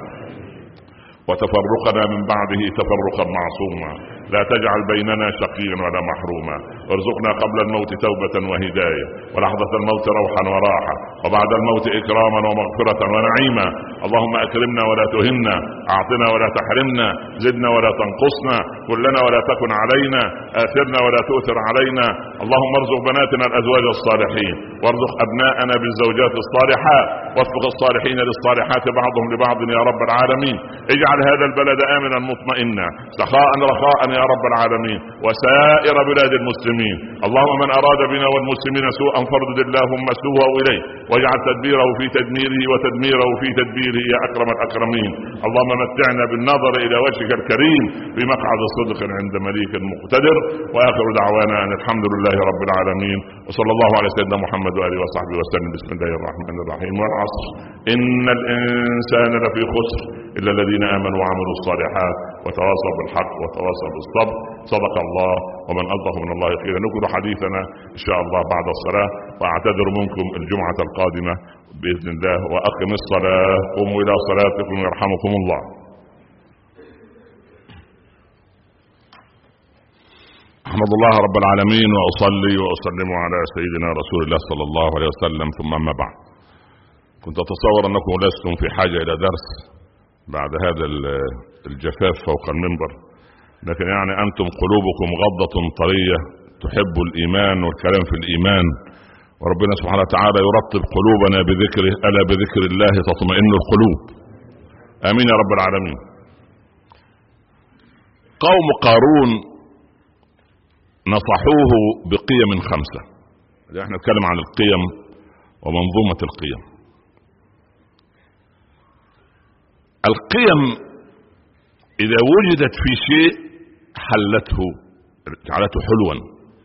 وتفرقنا من بعده تفرقا معصوما، لا تجعل بيننا شقيا ولا محروما. ارزقنا قبل الموت توبة وهداية، ولحظة الموت روحا وراحة، وبعد الموت إكراما ومغفرة ونعيما. اللهم أكرمنا ولا تهنا، أعطنا ولا تحرمنا، زدنا ولا تنقصنا، كلنا ولا تكن علينا، آثرنا ولا تؤثر علينا. اللهم ارزق بناتنا الأزواج الصالحين، وارزق أبناءنا بالزوجات الصالحات، وفق الصالحين للصالحات بعضهم لبعض يا رب العالمين. اجعل هذا البلد آمنا مطمئنا سخاء رخاء يا رب العالمين، وسائر بلاد المسلمين. اللهم من أراد بنا والمسلمين سوءا فاردد اللهم سوءه إليه، واجعل تدبيره في تدميره وتدميره في تدبيره يا أكرم الأكرمين. اللهم متعنا بالنظر إلى وجهك الكريم بمقعد صدق عند مليك مقتدر. وآخر دعوانا أن الحمد لله رب العالمين، وصلى الله على سيدنا محمد وآله وصحبه وسلم. بسم الله الرحمن الرحيم. والعصر إن الإنسان لفي خسر إلا الذين آمنوا وعملوا الصالحات وتواصوا بالحق وتواصوا بالصبر. صدق الله، ومن أصدق من الله قيلا. نكمل حديثنا إن شاء الله بعد الصلاة، وأعتذر منكم الجمعة القادمة بإذن الله. وأقم الصلاة، قوموا إلى صلاتكم يرحمكم الله. أحمد الله رب العالمين، وأصلي وأسلم على سيدنا رسول الله صلى الله عليه وسلم. ثم أما بعد، كنت أتصور أنكم لستم في حاجة إلى درس بعد هذا الجفاف فوق المنبر، لكن يعني أنتم قلوبكم غضة طرية تحب الإيمان والكلام في الإيمان، وربنا سبحانه وتعالى يرطب قلوبنا بذكره. ألا بذكر الله تطمئن القلوب. آمين يا رب العالمين. قوم قارون نصحوه بقيم 5. احنا نتكلم عن القيم ومنظومة القيم. القيم إذا وجدت في شيء حلته، جعلته حلوا.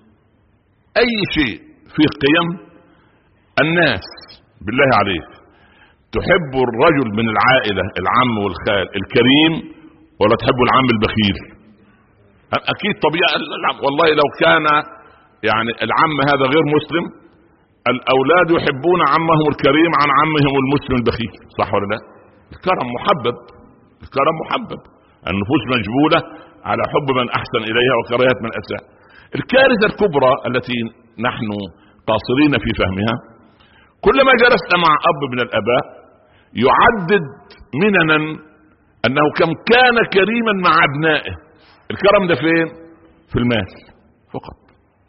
أي شيء فيه قيم. الناس بالله عليك تحب الرجل من العائلة العم والخال الكريم، ولا تحب العم البخيل؟ أكيد طبيعي. والله لو كان يعني العم هذا غير مسلم، الأولاد يحبون عمهم الكريم عن عمهم المسلم البخيل، صح ولا لا؟ الكرم محبب، الكرم محبب. النفوس مجبولة على حب من أحسن إليها وكراهية من أساء. الكارثة الكبرى التي نحن قاصرين في فهمها، كلما جلسنا مع أب من الآباء يعدد مننا أنه كم كان كريما مع أبنائه. الكرم ده فين؟ في المال فقط.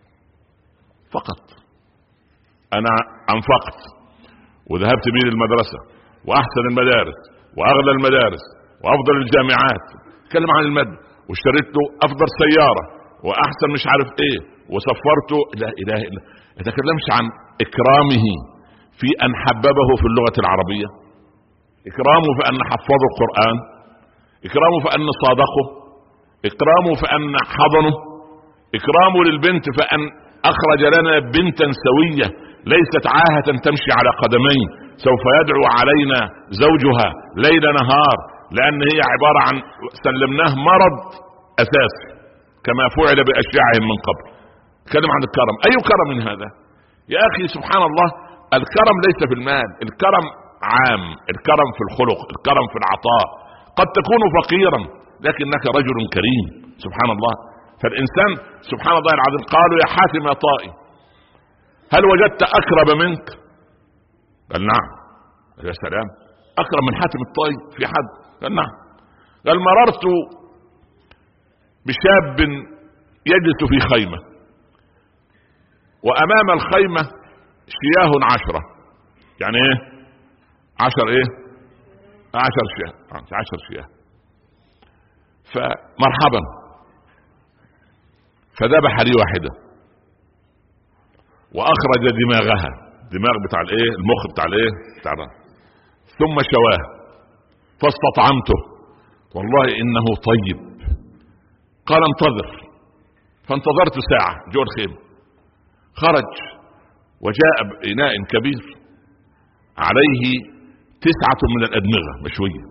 فقط أنا أنفقت وذهبت بي للمدرسة وأحسن المدارس وأغلى المدارس وأفضل الجامعات، تكلم عن المادة، واشتريت له أفضل سيارة وأحسن مش عارف إيه، وسفرته. لا إله إلا. يتكلمش عن إكرامه في أن حببه في اللغة العربية، إكرامه في أن حفظه القرآن، إكرامه في أن صادقه، إكرامه في أن حضنه، إكرامه للبنت في أن أخرج لنا بنتا سوية ليست عاهة تمشي على قدمين، سوف يدعو علينا زوجها ليل نهار، لأن هي عبارة عن سلمناه مرض أساسي كما فعل بأشياعهم من قبل. تكلم عن الكرم. أي كرم من هذا يا أخي؟ سبحان الله. الكرم ليس في المال، الكرم عام، الكرم في الخلق، الكرم في العطاء. قد تكون فقيرا لكنك رجل كريم، سبحان الله. فالإنسان سبحان الله العظيم، قالوا يا حاتم يا طائي هل وجدت أكرم منك؟ قال نعم. يا سلام، أكرم من حاتم الطائي في حد؟ قال نعم. قال مررت بشاب يجلس في خيمة وامام الخيمة شياه 10. يعني ايه 10 ايه 10 شياه 10 شياه. فمرحبا، فذبح لي واحدة واخرج دماغها، دماغ بتاع الايه المخ بتاع الايه بتاع ده، ثم شواه فاستطعمته والله انه طيب. قال انتظر، فانتظرت ساعة جوه الخيمة. خرج وجاء بإناء كبير عليه 9 من الأدمغة مشوية.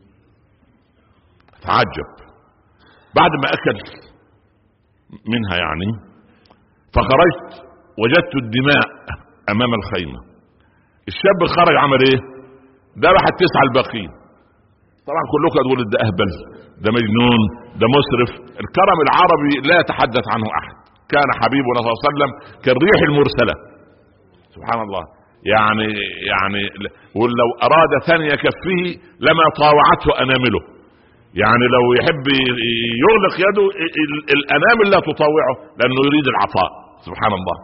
تعجب بعد ما أكل منها يعني، فخرجت وجدت الدماء أمام الخيمة. الشاب خرج عمل ايه؟ ذبح 9 الباقين. طبعا كلكم تقول ده أهبل، ده مجنون، ده مسرف. الكرم العربي لا يتحدث عنه أحد. كان حبيبنا صلى الله عليه وسلم كالريح المرسلة، سبحان الله. يعني ولو أراد ثانية كفه لما طاوعته أنامله. يعني لو يحب يغلق يده الأنامل لا تطاوعه لأنه يريد العطاء، سبحان الله.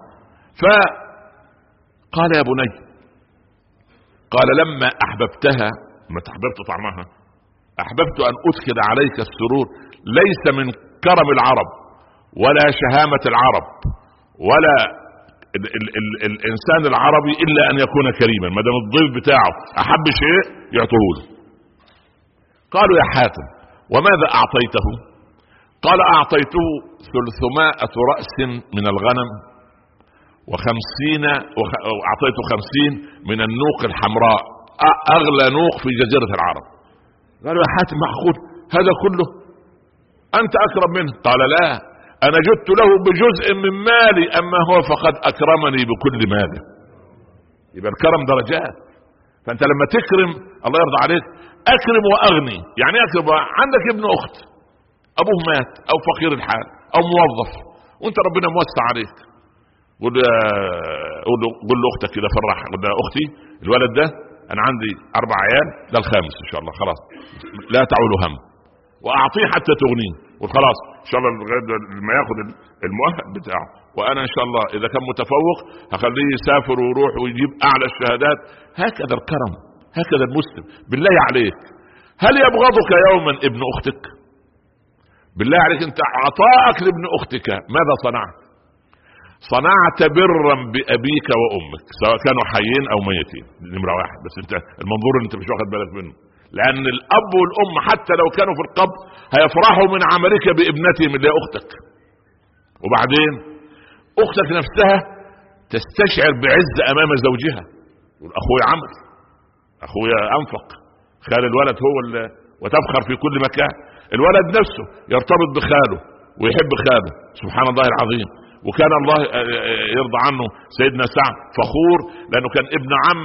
فقال يا بني، قال لما أحببتها، ما تحببت طعمها، أحببت أن أدخل عليك السرور، ليس من كرم العرب ولا شهامة العرب ولا الإنسان العربي إلا أن يكون كريما. ما دام الضيف بتاعه أحب شيء يعطوه له. قالوا يا حاتم وماذا أعطيته؟ قال أعطيته 300 رأس من الغنم وأعطيته 50 من النوق الحمراء، أغلى نوق في جزيرة العرب. قالوا يا حاتم معقول هذا كله؟ أنت أكرم منه. قال لا، أنا جدت له بجزء من مالي، أما هو فقد أكرمني بكل ماله. يبقى الكرم درجات. فأنت لما تكرم الله يرضى عليك أكرم وأغني. يعني أكرم، عندك ابن أخت أبوه مات أو فقير الحال أو موظف وأنت ربنا موسع عليك، قول له أختك كده فرح، قول له أختي الولد ده أنا عندي 4 عيال، ده الخامس إن شاء الله، خلاص لا تعول هم، وأعطيه حتى تغنيه، وخلاص إن شاء الله لما ياخد المؤهل بتاعه، وأنا إن شاء الله إذا كان متفوق هخليه يسافر ويروح ويجيب أعلى الشهادات. هكذا الكرم، هكذا المسلم. بالله عليك هل يبغضك يوما ابن أختك؟ بالله عليك أنت عطاءك لابن أختك ماذا صنعت؟ صنعت برا بأبيك وأمك سواء كانوا حيين أو ميتين، نمرة 1. بس أنت المنظور اللي أنت مش واخد بالك منه، لأن الأب والأم حتى لو كانوا في القبر هيفرحوا من عملك بابنتهم اللي هي أختك. وبعدين أختك نفسها تستشعر بعز أمام زوجها، أخويا عمل، أخويا أنفق، خال الولد هو وتفخر في كل مكان. الولد نفسه يرتبط بخاله ويحب خاله، سبحان الله العظيم. وكان الله يرضى عنه سيدنا سعد فخور لأنه كان ابن عم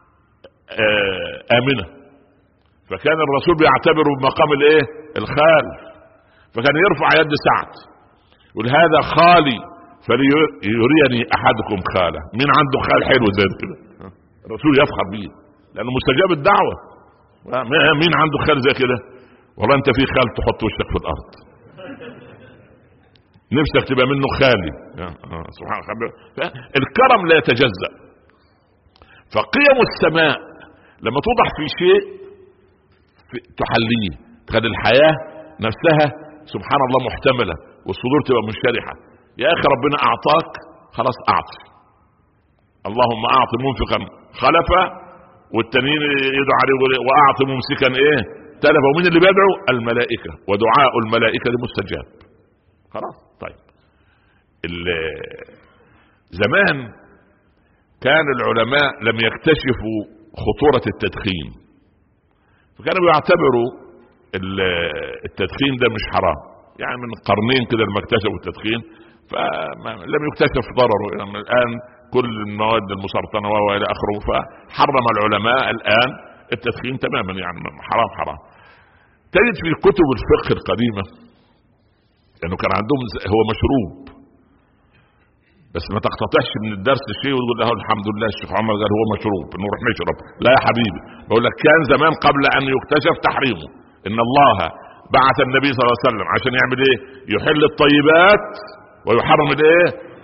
آمنة، فكان الرسول بيعتبره بمقام الايه الخال، فكان يرفع يد سعد يقول هذا خالي فليريني احدكم خاله. مين عنده خال حلو زي كده؟ الرسول يفخر بيه لانه مستجاب الدعوه. مين عنده خال زي كده؟ والله انت في خال تحط وشك في الارض، نفسك تبقى منه خالي. سبحان الله. الكرم لا يتجزأ. فقيم السماء لما توضح في شيء تحليه، تخلي الحياة نفسها سبحان الله محتملة والصدور تبقى منشرحة. يا أخي ربنا أعطاك، خلاص أعطي. اللهم أعطي منفقا خلفا، والتانيين يدعو عليه وأعطي ممسكا إيه تلفا. ومين اللي بيدعو؟ الملائكة، ودعاء الملائكة مستجاب. خلاص. طيب زمان كان العلماء لم يكتشفوا خطورة التدخين، فكانوا يعتبروا التدخين ده مش حرام. يعني من قرنين كده لما اكتشفوا التدخين فلم يكتشف ضرره. يعني الآن كل المواد المسرطنة وإلى آخره، فحرم العلماء الآن التدخين تماما، يعني حرام. تجد في كتب الفقه القديمة لأنه كان عندهم هو مشروب، بس ما تقتطعش من الدرس الشيء وتقول له الحمد لله الشيخ عمر قال هو مشروب نروح نشرب. لا يا حبيبي، بقول لك كان زمان قبل أن يكتشف تحريمه إن الله بعث النبي صلى الله عليه وسلم عشان يعمل إيه؟ يحل الطيبات ويحرم الإيه؟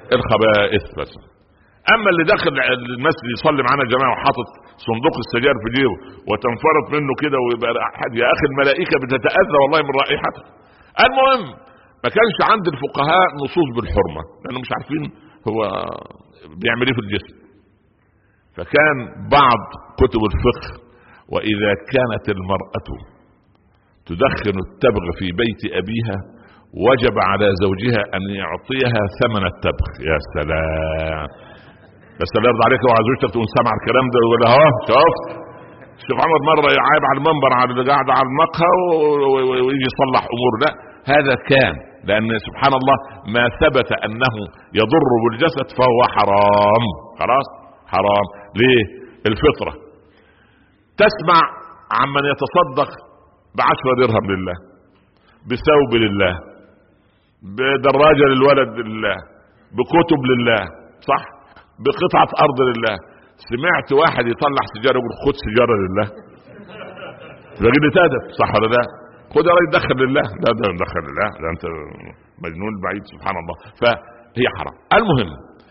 الخبائث بس. اما اللي داخل المسجد يصلي معانا جماعه وحاطط صندوق السجاير في جيبه وتنفرط منه كده ويبقى يا اخي الملائكه بتتاذى والله من رائحته. المهم ما كانش عند الفقهاء نصوص بالحرمه لانه مش عارفين هو بيعمل ايه في الجسم. فكان بعض كتب الفقه واذا كانت المراه تدخن التبغ في بيت ابيها وجب على زوجها ان يعطيها ثمن التبغ. يا سلام، بس الله يرضى عليك وعلى زوجتك تقول سامع الكلام ده ويقول لها شوف الشيخ محمد مره يعيب على المنبر على اللي قاعد على المقهى ويجي يصلح امور. لا، هذا كان لان سبحان الله ما ثبت انه يضر بالجسد فهو حرام، خلاص حرام. ليه؟ الفطره. تسمع عمن يتصدق ب10 درهم لله، بثوب لله، بدراجه للولد لله، بكتب لله، صح، بقطعه ارض لله. سمعت واحد يطلع سيجاره يقول خد سيجاره لله؟ راجل ادب، صح ولا لا؟ خد يا راجل دخل لله. لا ده دخل لله، ده انت مجنون بعيد، سبحان الله. فهي حرام. المهم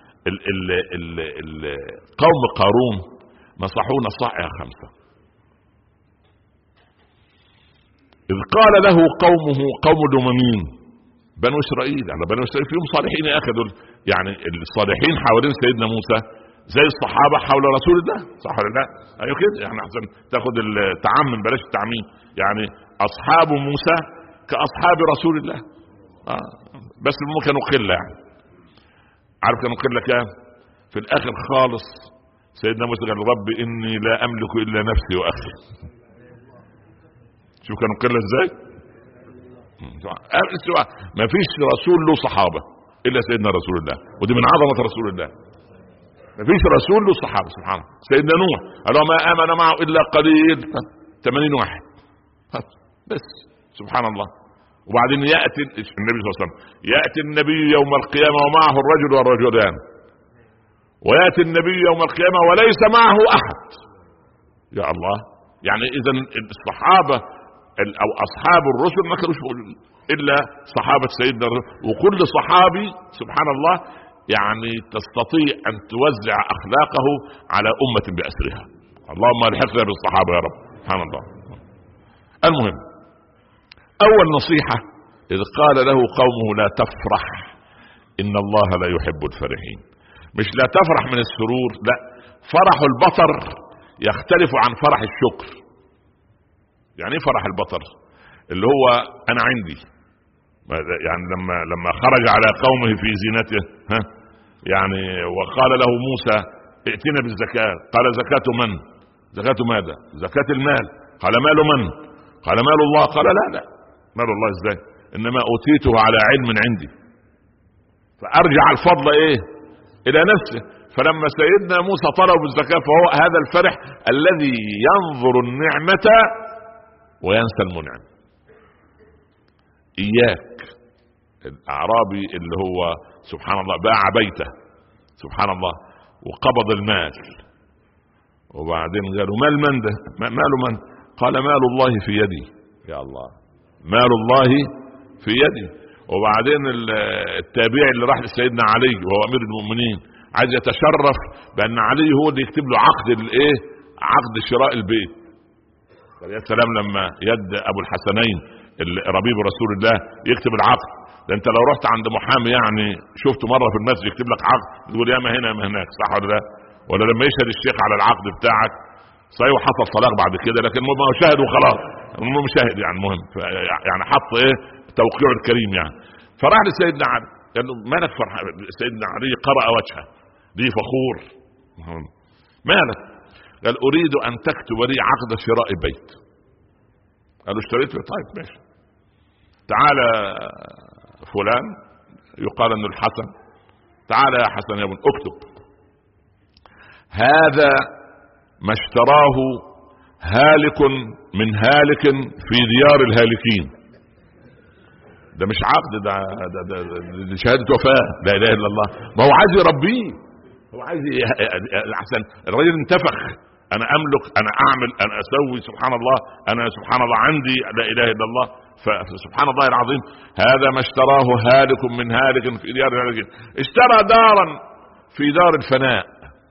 قوم قارون نصحوا نصائح 5. إذ قال له قومه، قوم دومين بنو إسرائيل، يعني بنو إسرائيل فيهم صالحين يا أخي، دول يعني الصالحين حوالين سيدنا موسى زي الصحابة حول رسول الله، صح ولا لا؟ أيوة كده، يعني أحسن تاخد التعمم بلاش التعميم. يعني أصحاب موسى كأصحاب رسول الله، بس كانوا قلة. يعني عارف كانوا قلة كام؟ في الآخر خالص سيدنا موسى قال رب إني لا أملك إلا نفسي وأخي. شوف كانوا قلة ازاي. ما فيش رسول له صحابة الا سيدنا رسول الله، ودي من عظمة رسول الله. ما فيش رسول له صحابة، سبحان الله. سيدنا نوح قال ما آمن معه الا قليل، 80 واحد بس، سبحان الله. وبعدين يأتي النبي صلى الله عليه وسلم، يأتي النبي يوم القيامة ومعه الرجل والرجلان، ويأتي النبي يوم القيامة وليس معه أحد. يا الله، يعني إذا الصحابة او اصحاب الرسل ما كانوش الا صحابه سيدنا الرسل. وكل صحابي سبحان الله يعني تستطيع ان توزع اخلاقه على امه باسرها. اللهم الحقنا بالصحابه يا رب، سبحان الله. المهم اول نصيحه اذ قال له قومه لا تفرح ان الله لا يحب الفرحين. مش لا تفرح من السرور، لا، فرح البطر يختلف عن فرح الشكر. يعني ايه فرح البطر؟ اللي هو انا عندي، يعني لما خرج على قومه في زينته، يعني وقال له موسى ائتنا بالزكاة، قال زكاة من؟ زكاة ماذا؟ زكاة المال. قال مال من؟ قال مال الله. قال لا مال الله ازاي؟ انما اوتيته على علم عندي. فارجع الفضل ايه؟ الى نفسه. فلما سيدنا موسى طلب الزكاة فهو هذا الفرح الذي ينظر النعمة وينسى المنعم. إياك الأعرابي اللي هو سبحان الله باع بيته، سبحان الله، وقبض المال، وبعدين قالوا مال من ده؟ مال من؟ قال مال الله في يدي. يا الله، مال الله في يدي. وبعدين التابعي اللي راح لسيدنا علي وهو أمير المؤمنين عايز يتشرف بأن علي هو اللي يكتب له عقد الايه؟ عقد شراء البيت. يا سلام لما يد ابو الحسنين ربيب رسول الله يكتب العقد. ده انت لو رحت عند محامي يعني شفته مره في المسجد يكتب لك عقد تقول يا ما هنا يا ما هناك، صح ولا لا؟ ولا لما يشهد الشيخ على العقد بتاعك، صحيح حصل طلاق بعد كده لكن ما هو شاهد وخلاص، المهم شاهد يعني المهم يعني حط ايه توقيع الكريم يعني. فراح لسيدنا علي قال له مالك فرحان؟ سيدنا علي قرأ وجهه ليه فخور، مالك؟ قال اريد ان تكتب لي عقد شراء بيت. قالوا اشتريت له؟ طيب ماشي، تعالى فلان يقال انه الحسن، تعالى يا حسن يا ابن اكتب هذا ما اشتراه هالك من هالك في ديار الهالكين. ده مش عقد، ده شهادة وفاة، لا اله الا الله. ما هو عايز يربيه، هو عايز احسن. الراجل انتفخ، انا املك، انا اعمل، انا اسوي، سبحان الله، انا سبحان الله عندي لا اله الا الله. فسبحان الله العظيم، هذا ما اشتراه هالك من هالك في دار هالك. اشترى دارا في دار الفناء.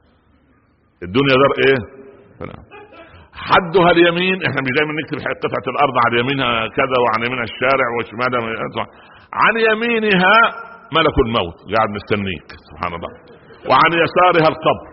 الدنيا دار ايه؟ فناء. حدها اليمين. احنا مش دايما نكتب قطعة الارض على يمينها كذا وعن يمينها الشارع وشمالها، عن يمينها ملك الموت قاعد مستنيك سبحان الله، وعن يسارها القبر،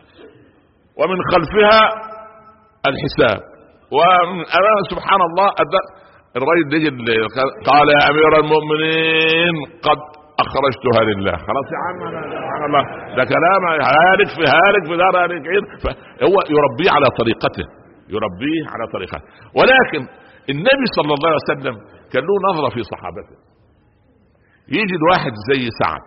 ومن خلفها الحساب، ومن امام سبحان الله الرجل يجي قال يا امير المؤمنين قد اخرجتها لله. خلاص يا عم سبحان الله، ده كلام هالك في دار هالك. فهو يربيه على طريقته، يربيه على طريقته. ولكن النبي صلى الله عليه وسلم كان له نظرة في صحابته. يجي الواحد زي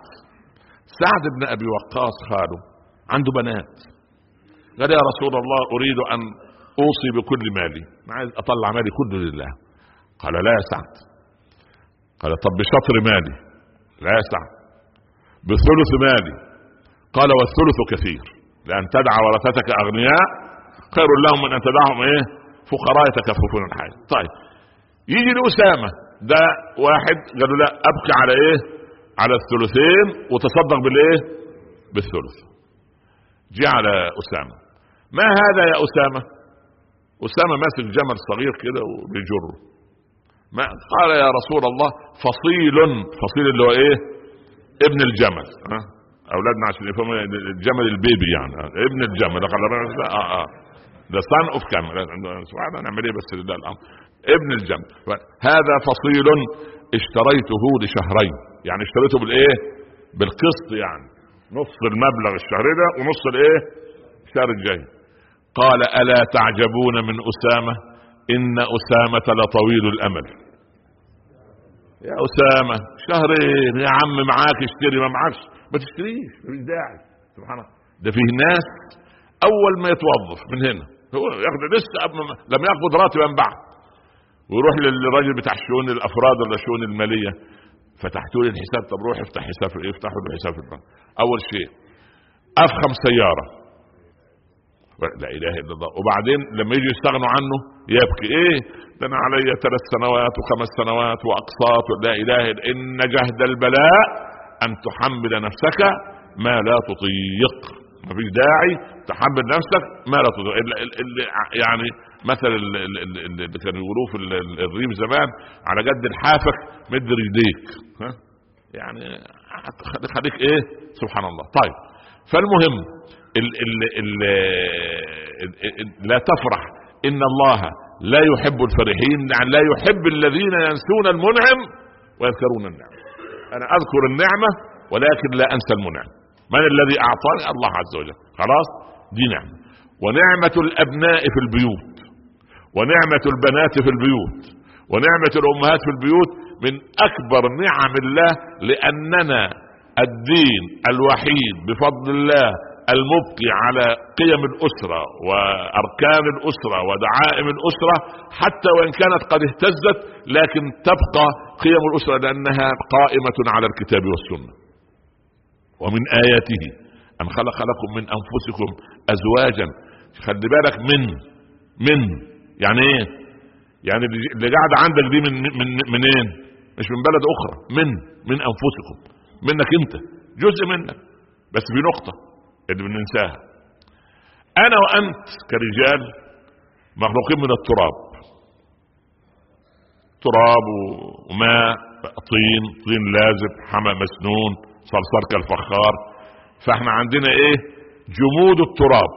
سعد بن ابي وقاص خاله عنده بنات، قال يا رسول الله اريد ان اوصي بكل مالي، عايز اطلع مالي كله لله. قال لا يا سعد. قال طب بشطر مالي؟ لا يا سعد. بثلث مالي؟ قال والثلث كثير، لان تدع ورثتك اغنياء خير لهم من ان تدعهم ايه فقراء يتكففون الحاجة. طيب يجي لأسامة ده واحد قال له لا ابكي على ايه؟ على الثلثين وتصدق بالايه؟ بالثلث. جاء على أسامة، ما هذا يا أسامة؟ أسامة ماسك جمل صغير كده وبيجره. ما قال يا رسول الله فصيل اللي هو ايه؟ ابن الجمل. اولادنا عشان يفهموا الجمل البيبي يعني ابن الجمل. ده صن اوف كامل سبحان الله، نعمل ايه بس لله الامر. ابن الجمل هذا فصيل اشتريته لشهرين، يعني اشتريته بالايه؟ بالقسط، يعني نص المبلغ الشهر ده ونص الايه؟ الشهر الجاي. قال الا تعجبون من أسامة؟ ان أسامة لطويل الامل. يا أسامة شهرين يا عم معاك اشتري، ما معاكش ما تشتريش، مش داعي. سبحان الله، ده فيه ناس اول ما يتوظف من هنا هو ياخد لسه لم يقبض راتبا بعد، ويروح للراجل بتاع شؤون الافراد ولا شؤون الماليه، فتحتوا لي الحساب. طب روح افتح حساب، افتحوا له حساب في البنك. اول شيء افخم سياره، لا اله الا الله. وبعدين لما يجي يستغنوا عنه يبكي، ايه ده انا علي 3 سنوات و5 سنوات واقساط. لا اله الا ان جهد البلاء ان تحمل نفسك ما لا تطيق. ما فيش داعي تحمل نفسك ما لا تطيق. يعني مثل اللي كانوا يقولوه في الريف زمان، على قد الحافك مد رجليك، يعني خليك ايه سبحان الله. طيب فالمهم لا تفرح، ان الله لا يحب الفرحين، يعني لا يحب الذين ينسون المنعم ويذكرون النعمة. انا اذكر النعمة ولكن لا انسى المنعم. من الذي اعطاني؟ الله عز وجل. خلاص دي نعمة. ونعمة الابناء في البيوت، ونعمة البنات في البيوت، ونعمة الامهات في البيوت من اكبر نعم الله، لاننا الدين الوحيد بفضل الله المبقي على قيم الأسرة وأركان الأسرة ودعائم الأسرة، حتى وإن كانت قد اهتزت لكن تبقى قيم الأسرة لأنها قائمة على الكتاب والسنة. ومن آياته أن خلق لكم من أنفسكم أزواجا. خلي بالك من يعني ايه؟ يعني اللي قاعد عندك دي منين؟ مش من بلد أخرى، من أنفسكم، منك أنت، جزء منك. بس في نقطة اللي بننساها، انا وانت كرجال مخلوقين من التراب، تراب وماء، طين لازب، حمى مسنون، صرصار كالفخار. فاحنا عندنا ايه؟ جمود التراب.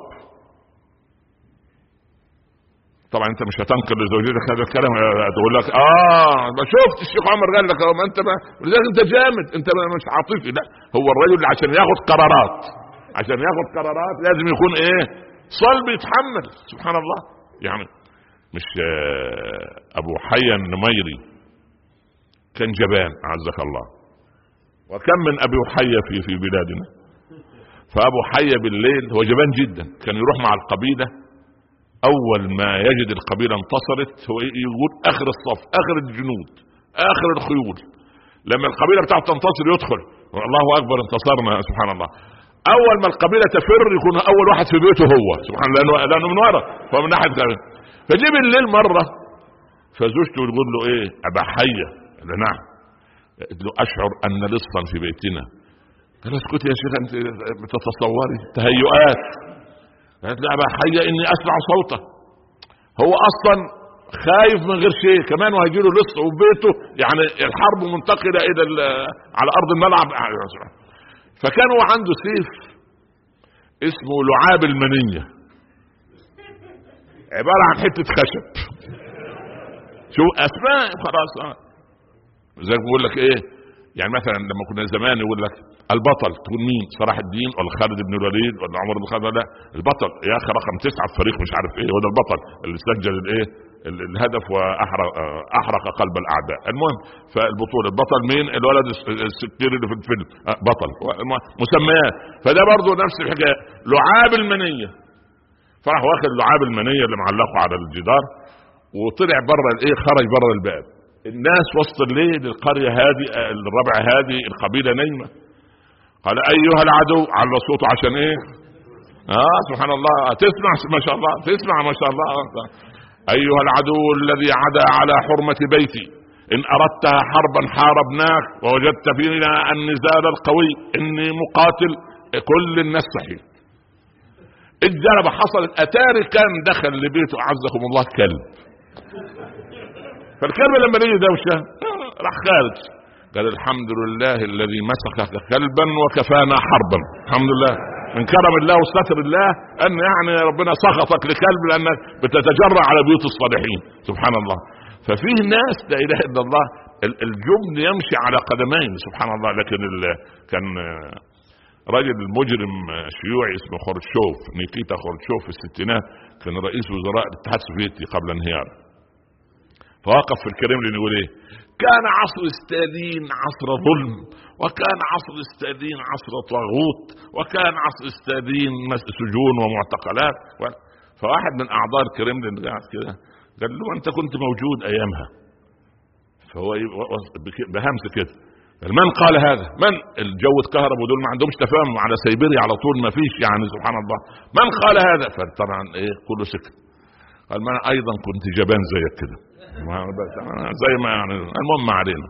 طبعا انت مش هتنقل لزوجتك هذا الكلام، تقول لك ما شفت الشيخ عمر قال لك ما انت لازم انت جامد، انت مش عاطفي. لا، هو الرجل عشان ياخد قرارات لازم يكون ايه؟ صلب، يتحمل. سبحان الله. يعني مش ابو حيا النميري كان جبان اعزك الله، وكم من ابي حيا في بلادنا. فابو حيا بالليل هو جبان جدا، كان يروح مع القبيله، اول ما يجد القبيله انتصرت هو يقول اخر الصف، اخر الجنود، اخر الخيول. لما القبيله بتاعته تنتصر يدخل الله اكبر انتصرنا سبحان الله. اول ما القبيله تفر يكون اول واحد في بيته هو سبحان الله، لانه من ورا، فمن ناحيه. فجيب الليل مره فزوجته تقول له ايه ابا حية؟ قال نعم. قلت له اشعر ان لصا في بيتنا. قال اسكت يا شيخ انت بتتصوري تهيؤات. قالت له ابا حية اني اسمع صوته. هو اصلا خايف من غير شيء كمان وهيجي له لص وبيته، يعني الحرب منتقلة الى على ارض الملعب. فكان هو عنده سيف اسمه لعاب المنية، عبارة عن حتة خشب. شو اسماء خلاص. زي ما بقول لك ايه، يعني مثلا لما كنا زمان يقول لك البطل تقول مين؟ صلاح الدين ولا خالد بن الوليد ولا عمر بن الخطاب؟ لا، البطل يا اخي رقم 9 في فريق مش عارف ايه، هو ده البطل اللي سجل الايه الهدف واحرق قلب الاعداء. المهم فالبطوله البطل مين؟ الولد السكير اللي في الفيلم بطل مسميات. فده برضه نفس الحكايه، لعاب المنيه. فراح واخد لعاب المنيه اللي معلقه على الجدار وطلع بره الايه، خرج بره الباب. الناس وسط الليل، القريه هذه الربع هذه القبيله نايمه. قال ايها العدو، على صوته عشان ايه؟ سبحان الله، تسمع ما شاء الله، تسمع ما شاء الله. ايها العدو الذي عدا على حرمة بيتي، ان اردتها حربا حاربناك ووجدت فينا النزال القوي، اني مقاتل. كل الناس صحيح. الجلبة حصلت، اتاري كان دخل لبيته اعزكم الله كلب. فالكلب لما لقي دوشه راح خارج، قال الحمد لله الذي مسكك كلبا وكفانا حربا. الحمد لله من كرم الله وستر الله ان يعني ربنا سخطك لكلب لانك بتتجرع على بيوت الصالحين. سبحان الله. ففيه ناس لا اله الا الله الجبن يمشي على قدمين. سبحان الله. لكن كان راجل المجرم شيوعي اسمه خروتشوف، نيكيتا خروتشوف، في الستينات كان رئيس وزراء الاتحاد السوفيتي قبل انهياره. فوقف في الكرملين يقول ايه؟ كان عصر ستالين عصر ظلم، وكان عصر ستالين عصر طاغوت، وكان عصر ستالين سجون ومعتقلات. فواحد من اعضاء الكرملين قاعد كده قال له انت كنت موجود ايامها. فهو بهمس كده من قال هذا؟ من؟ الجو اتكهرب ودول ما عندهمش تفاهم، على سيبيريا على طول ما فيش يعني. سبحان الله. من قال هذا؟ فطبعا ايه كله سكت. قال ما انا ايضا كنت جبان زيك كده زي ما يعني. المهم ما علينا.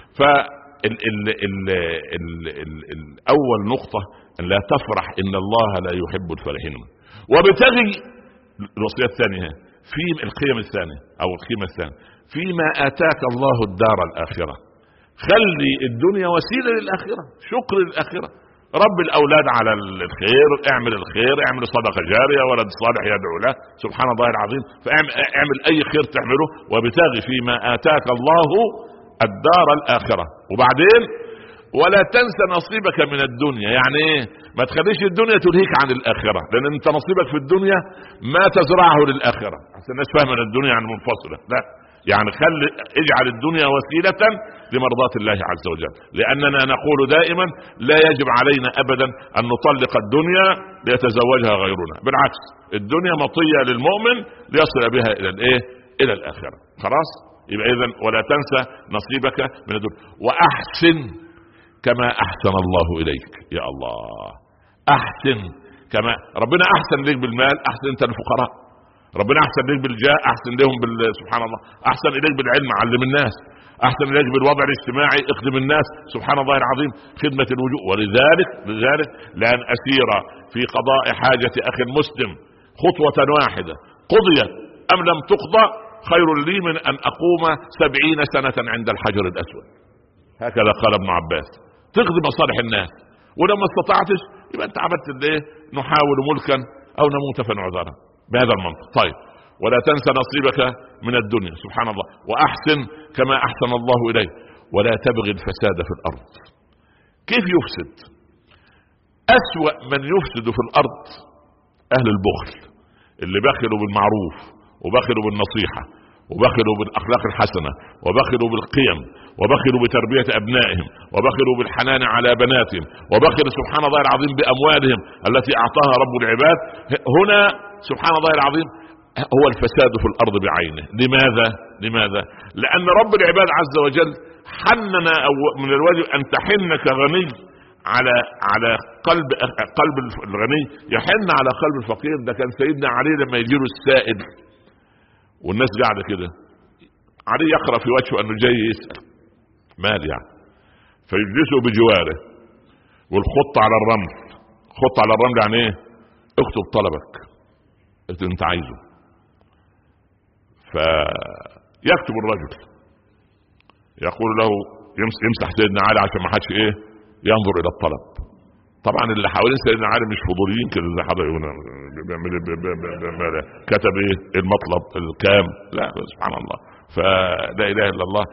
اول نقطة ان لا تفرح ان الله لا يحب الفرحين. وبتغي الوصية الثانية في القيم الثانية او القيمة الثانية، فيما اتاك الله الدار الاخرة، خلي الدنيا وسيلة للاخرة، شكر للاخرة. رب الاولاد على الخير، اعمل الخير، اعمل صدقه جاريه، ولد صالح يدعو له. سبحان الله العظيم. فاعمل اي خير تعمله، وبتغي فيما اتاك الله الدار الاخره. وبعدين ولا تنسى نصيبك من الدنيا. يعني ايه؟ ما تخليش الدنيا تلهيك عن الاخره، لان انت نصيبك في الدنيا ما تزرعه للاخره. عشان الناس فاهمه ان الدنيا يعني منفصله، لا، يعني اجعل الدنيا وسيلة لمرضاة الله عز وجل. لأننا نقول دائما لا يجب علينا أبدا أن نطلق الدنيا ليتزوجها غيرنا، بالعكس الدنيا مطية للمؤمن ليصل بها إلى الإيه؟ إلى الآخرة. خلاص. يبقى إذن ولا تنسى نصيبك من الدنيا، وأحسن كما أحسن الله إليك. يا الله، أحسن كما ربنا أحسن ليك بالمال، أحسن أنت الفقراء. ربنا احسن اليك بالجاه، احسن لهم سبحان الله. احسن اليك بالعلم، علم الناس. احسن اليك بالوضع الاجتماعي، اخدم الناس. سبحان الله العظيم، خدمة الوجوه. ولذلك لان اسير في قضاء حاجة اخي المسلم خطوة واحدة قضيت ام لم تقضى خير لي من ان اقوم 70 سنة عند الحجر الاسود. هكذا قال ابن عباس. تخدم مصالح الناس، ولما استطعتش يبقى انت عبدت الايه؟ نحاول ملكا او نموت فنعذرا، بهذا المنطق. طيب، ولا تنسى نصيبك من الدنيا. سبحان الله. واحسن كما احسن الله اليك، ولا تبغي الفساد في الارض. كيف يفسد؟ اسوأ من يفسد في الارض اهل البخل، اللي بخلوا بالمعروف وبخلوا بالنصيحة وبخلوا بالاخلاق الحسنة وبخلوا بالقيم وبخلوا بتربية ابنائهم وبخلوا بالحنان على بناتهم وبخلوا سبحان الله العظيم باموالهم التي اعطاها رب العباد. هنا سبحان الله العظيم هو الفساد في الارض بعينه. لماذا؟ لان رب العباد عز وجل حننا، او من الواجب ان تحن كغني على قلب الغني، يحن على قلب الفقير. ده كان سيدنا علي لما يجيله السائل والناس قاعده كده، علي يقرأ في وجهه أنه جاي يسأل مال يعني، فيجلسه بجواره والخط على الرمل. خط على الرمل يعني ايه؟ اكتب طلبك انت عايزه. فيكتب الرجل، يقول له يمسح سيدنا علي عشان ما حدش ايه ينظر الى الطلب. طبعا اللي حوالين سيدنا علي مش فضوليين كده زي حضرتك كتب ايه المطلب الكام، لا سبحان الله. فلا اله الا الله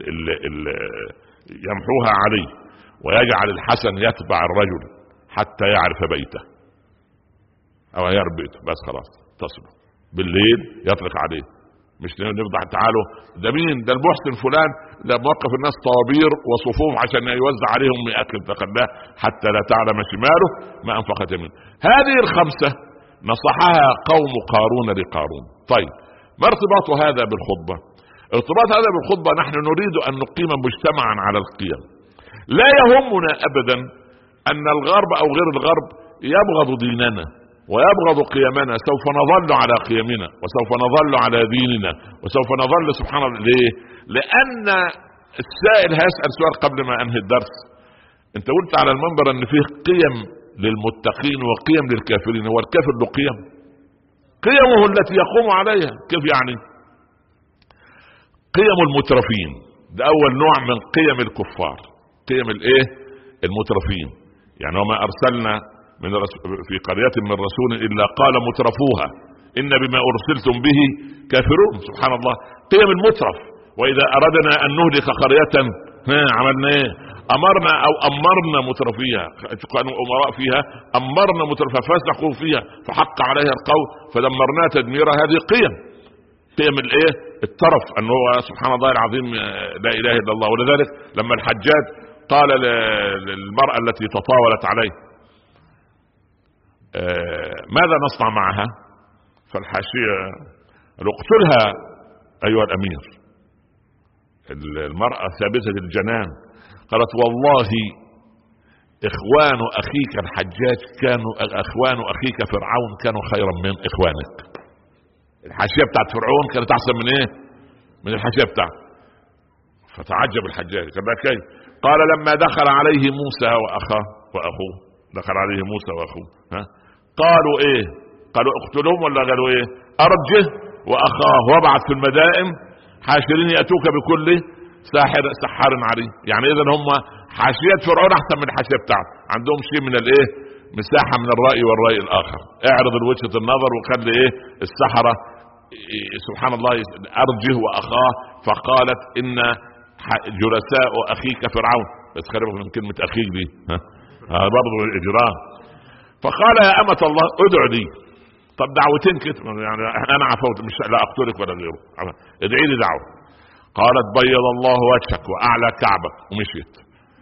يمحوها عليه ويجعل الحسن يتبع الرجل حتى يعرف بيته او يعرف بيته، بس خلاص تصل بالليل يطلق عليه. مش نفضح تعالوا ده مين ده المحسن فلان، ده موقف الناس طوابير وصفوف عشان يوزع عليهم اكل تخلاه حتى لا تعلم شماله ما انفقت منه. هذه الخمسة نصحها قوم قارون لقارون. طيب ما ارتباط هذا بالخطبة؟ ارتباط هذا بالخطبة نحن نريد ان نقيم مجتمعا على القيم. لا يهمنا ابدا ان الغرب او غير الغرب يبغض ديننا ويبغض قيمنا، سوف نظل على قيمنا وسوف نظل على ديننا وسوف نظل سبحان الله. ليه؟ لان السائل هيسأل سؤال قبل ما انهي الدرس. انت قلت على المنبر ان فيه قيم للمتقين وقيم للكافرين. هو الكافر له قيم؟ قيمه التي يقوم عليها. كيف يعني؟ قيم المترفين ده اول نوع من قيم الكفار، قيم الايه المترفين. يعني وما ارسلنا في قرية من رسول الا قال مترفوها ان بما ارسلتم به كافرون. سبحان الله، قيم المترف. واذا اردنا ان نهلك قرية عملنا ايه؟ امرنا مترفيها، كانوا امراء فيها، امرنا مترفيها ففسقوا فيها فحق عليها القول فدمرناها تدميرا. هذه قيم الايه الترف، انه هو سبحان الله العظيم لا اله الا الله. ولذلك لما الحجاج قال للمرأة التي تطاولت عليه ماذا نصنع معها؟ فالحاشية اقتلها ايها الامير. المرأة ثابتة الجنان قالت والله اخوان اخيك الحجاج كانوا اخوان اخيك فرعون كانوا خيرا من اخوانك. الحاشية بتاعت فرعون كانت احسن من ايه؟ من الحاشية بتاعت. فتعجب الحجاج قال كيف؟ قال لما دخل عليه موسى واخوه دخل عليه موسى واخوه قالوا ايه؟ قالوا اقتلوهم ولا قالوا ايه؟ ارجه واخاه وابعث في المدائن حاشرين ياتوك بكل سحار عليم. يعني اذا هم حاشية فرعون احسن من الحاشية بتاعته، عندهم شيء من الايه مساحة من الرأي والرأي الاخر. اعرض وجهة النظر وخلي ايه السحرة سبحان الله ارجه واخاه. فقالت ان جلساء اخيك فرعون، بس خلي بالك من كلمة اخيك دي هذا برضه اجرام. فقال يا امة الله ادعو لي. طب دعوتين كده يعني انا عفوت مش لا اقتلك ولا غيره، ادعي لي دعوة. قالت بيض الله وجهك واعلى كعبك ومشيت.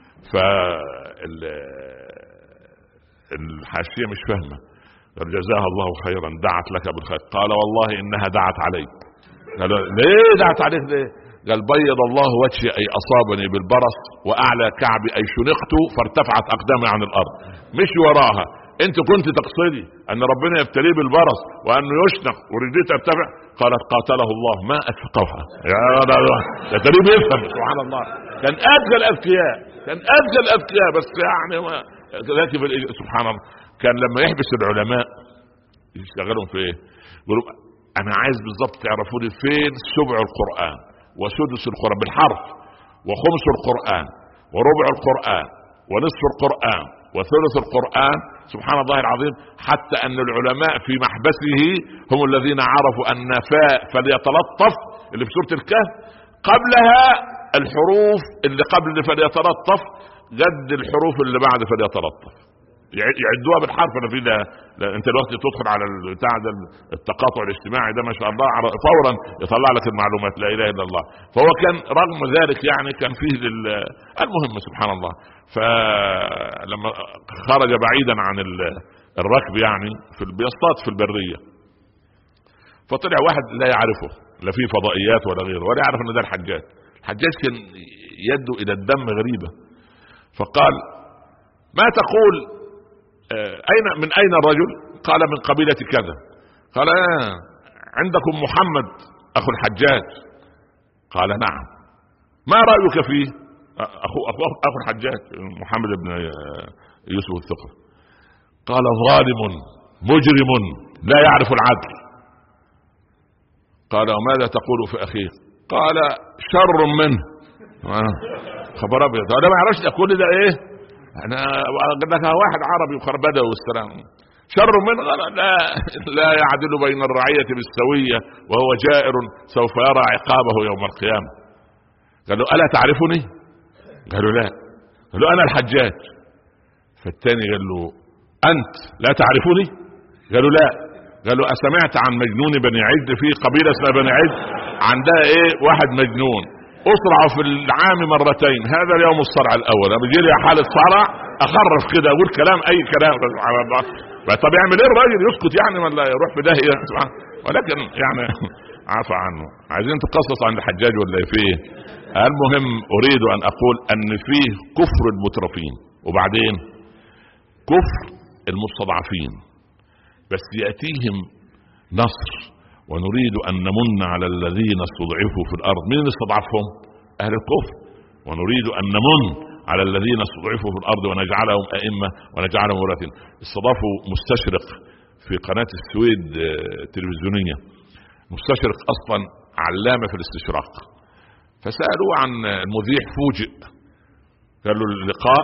الحاشية مش فاهمة. قال جزاها الله خيرا دعت لك بالخير. قال والله انها دعت عليك. قال ليه دعت عليك ليه؟ قال بيض الله وجهي اي اصابني بالبرص واعلى كعبي اي شنقت فارتفعت اقدامي عن الارض. مش وراها انت كنت تقصدي ان ربنا يبتليه بالبرص وانه يشنق ورجليه ترتفع. قالت قاتله الله ما اتفقها. يا تريب يفهم سبحان الله. كان اذكى الاذكياء، كان اذكى الاذكياء، بس يعني ذكي في سبحان الله. كان لما يحبس العلماء يشتغلون في ايه؟ يقولوا انا عايز بالضبط تعرفوا لي فين سبع القرآن وسدس القرآن بالحرف وخمس القرآن وربع القرآن ونصف القرآن وثلث القرآن. سبحان الله العظيم. حتى ان العلماء في محبسه هم الذين عرفوا ان فاء فليتلطف اللي في سورة الكهف قبلها الحروف اللي قبل فليتلطف جد الحروف اللي بعد فليتلطف، يعدوها بالحرف. انا في انت دلوقتي تدخل على بتاع التقاطع الاجتماعي ده ما شاء الله فورا يطلع لك المعلومات لا اله الا الله. فهو كان رغم ذلك يعني كان فيه المهم سبحان الله. فلما خرج بعيدا عن الركب يعني بيصطاد في البرية، فطلع واحد لا يعرفه لا في فضائيات ولا غيره ولا يعرف ان ده الحجاج. الحجاج كان يده الى الدم غريبة. فقال ما تقول من اين الرجل؟ قال من قبيلة كذا. قال عندكم محمد اخو الحجاج؟ قال نعم. ما رأيك فيه؟ أخو الحجاج محمد بن يوسف الثقفي قال ظالم مجرم لا يعرف العدل. قال وماذا تقول في أخيه؟ قال شر منه. خبر أبيض، هذا ما يعرفش كل ده إيه؟ أنا قلت لك واحد عربي وخربده والسلام. شر منه لا يعدل بين الرعية بالسوية وهو جائر سوف يرى عقابه يوم القيامة. قالوا ألا تعرفني؟ قالوا لا. قالوا أنا الحجاج. فالتاني قال له أنت لا تعرفني؟ قالوا لا. قالوا أسمعت عن مجنون بني عد؟ في قبيلة اسمها بني عد عندها ايه واحد مجنون أسرع في العام مرتين، هذا اليوم الصرع الأول. أنا بيجي لي حالة صرع أخرف كده أقول كلام أي كلام. طب يعمل ايه الراجل؟ يسكت يعني ولا يروح في داهية؟ ولكن يعني عفى عنه. عايزين تقصص عن الحجاج ولا فيه؟ المهم أريد أن أقول أن فيه كفر المترفين وبعدين كفر المستضعفين، بس يأتيهم نصر. ونريد أن نمن على الذين استضعفوا في الأرض. مين استضعفهم؟ أهل الكفر. ونريد أن نمن على الذين استضعفوا في الأرض ونجعلهم أئمة ونجعلهم ورثين. استضافوا مستشرق في قناة السويد التلفزيونية، مستشرق أصلا علامة في الاستشراق، فسألوا عن المذيع فوجئ، قالوا اللقاء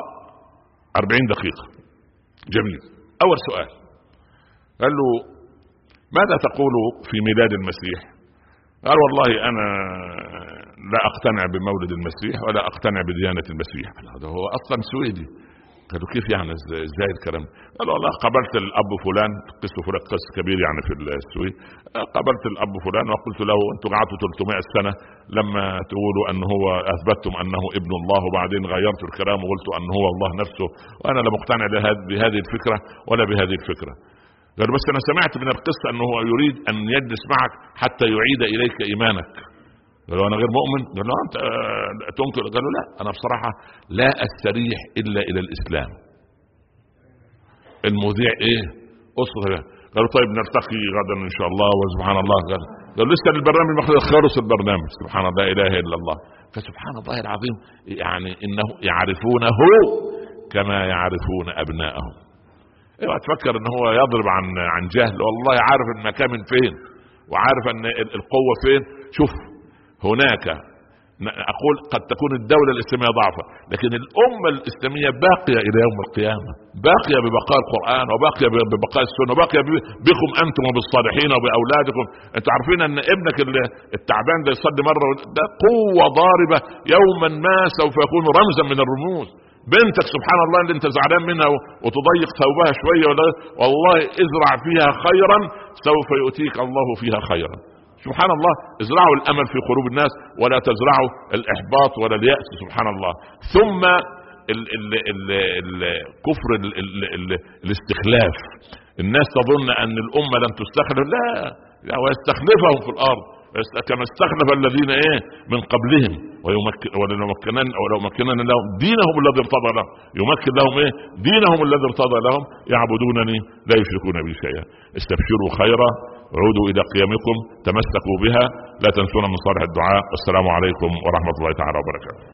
40 دقيقة. جميل. أول سؤال قال له ماذا تقول في ميلاد المسيح؟ قال والله أنا لا أقتنع بمولد المسيح ولا أقتنع بديانة المسيح. هذا هو أصلا سويدي. قالوا كيف يعني ازاي الكلام؟ قال والله قابلت الأب فلان، قصة فلان قص كبير يعني في السويد، قابلت الأب فلان وقلت له أنتم قعدتوا 300 سنة لما تقولوا أنه هو أثبتتم أنه ابن الله، وبعدين غيرتوا الكلام وقلتوا أنه هو الله نفسه، وأنا لا مقتنع بهذه الفكرة ولا بهذه الفكرة. قال بس أنا سمعت من القصة أنه هو يريد أن يجلس معك حتى يعيد إليك إيمانك. قالوا أنا غير مؤمن. قالوا أنت تنكر؟ قالوا لا، أنا بصراحة لا أستريح إلا إلى الإسلام. المذيع إيه أصدر. قالوا طيب نلتقي غدا إن شاء الله. وسبحان الله قالوا لسه البرنامج خلص البرنامج. سبحان الله، لا إله إلا الله. فسبحان الله العظيم، يعني إنه يعرفونه كما يعرفون أبنائهم. ايوه تفكر ان هو يضرب عن جهل، والله عارف المكان من فين وعارف ان القوة فين. شوف هناك اقول قد تكون الدولة الاسلامية ضعفة، لكن الامة الاسلامية باقية الى يوم القيامة، باقية ببقاء القرآن وباقية ببقاء السنة وباقية بكم انتم وبالصالحين وباولادكم. انتوا عارفين ان ابنك التعبان ده يصلي مرة، ده قوة ضاربة يوما ما سوف يكون رمزا من الرموز. بنتك سبحان الله اللي انت زعلان منها وتضيق ثوبها شوية والله ازرع فيها خيرا سوف يؤتيك الله فيها خيرا. سبحان الله. ازرعوا الامل في قلوب الناس ولا تزرعوا الاحباط ولا اليأس. سبحان الله. ثم كفر الاستخلاف. الناس تظن ان الامة لم تستخلف، لا ويستخلفهم في الارض كما استخلف الذين من قبلهم ولو مكننا لهم دينهم الذي ارتضى لهم، يمكن لهم دينهم الذي ارتضى لهم، يعبدونني لا يشركون بي شيئا. استبشروا خيرا، عودوا الى قيمكم، تمسكوا بها، لا تنسونا من صالح الدعاء. والسلام عليكم ورحمة الله تعالى وبركاته.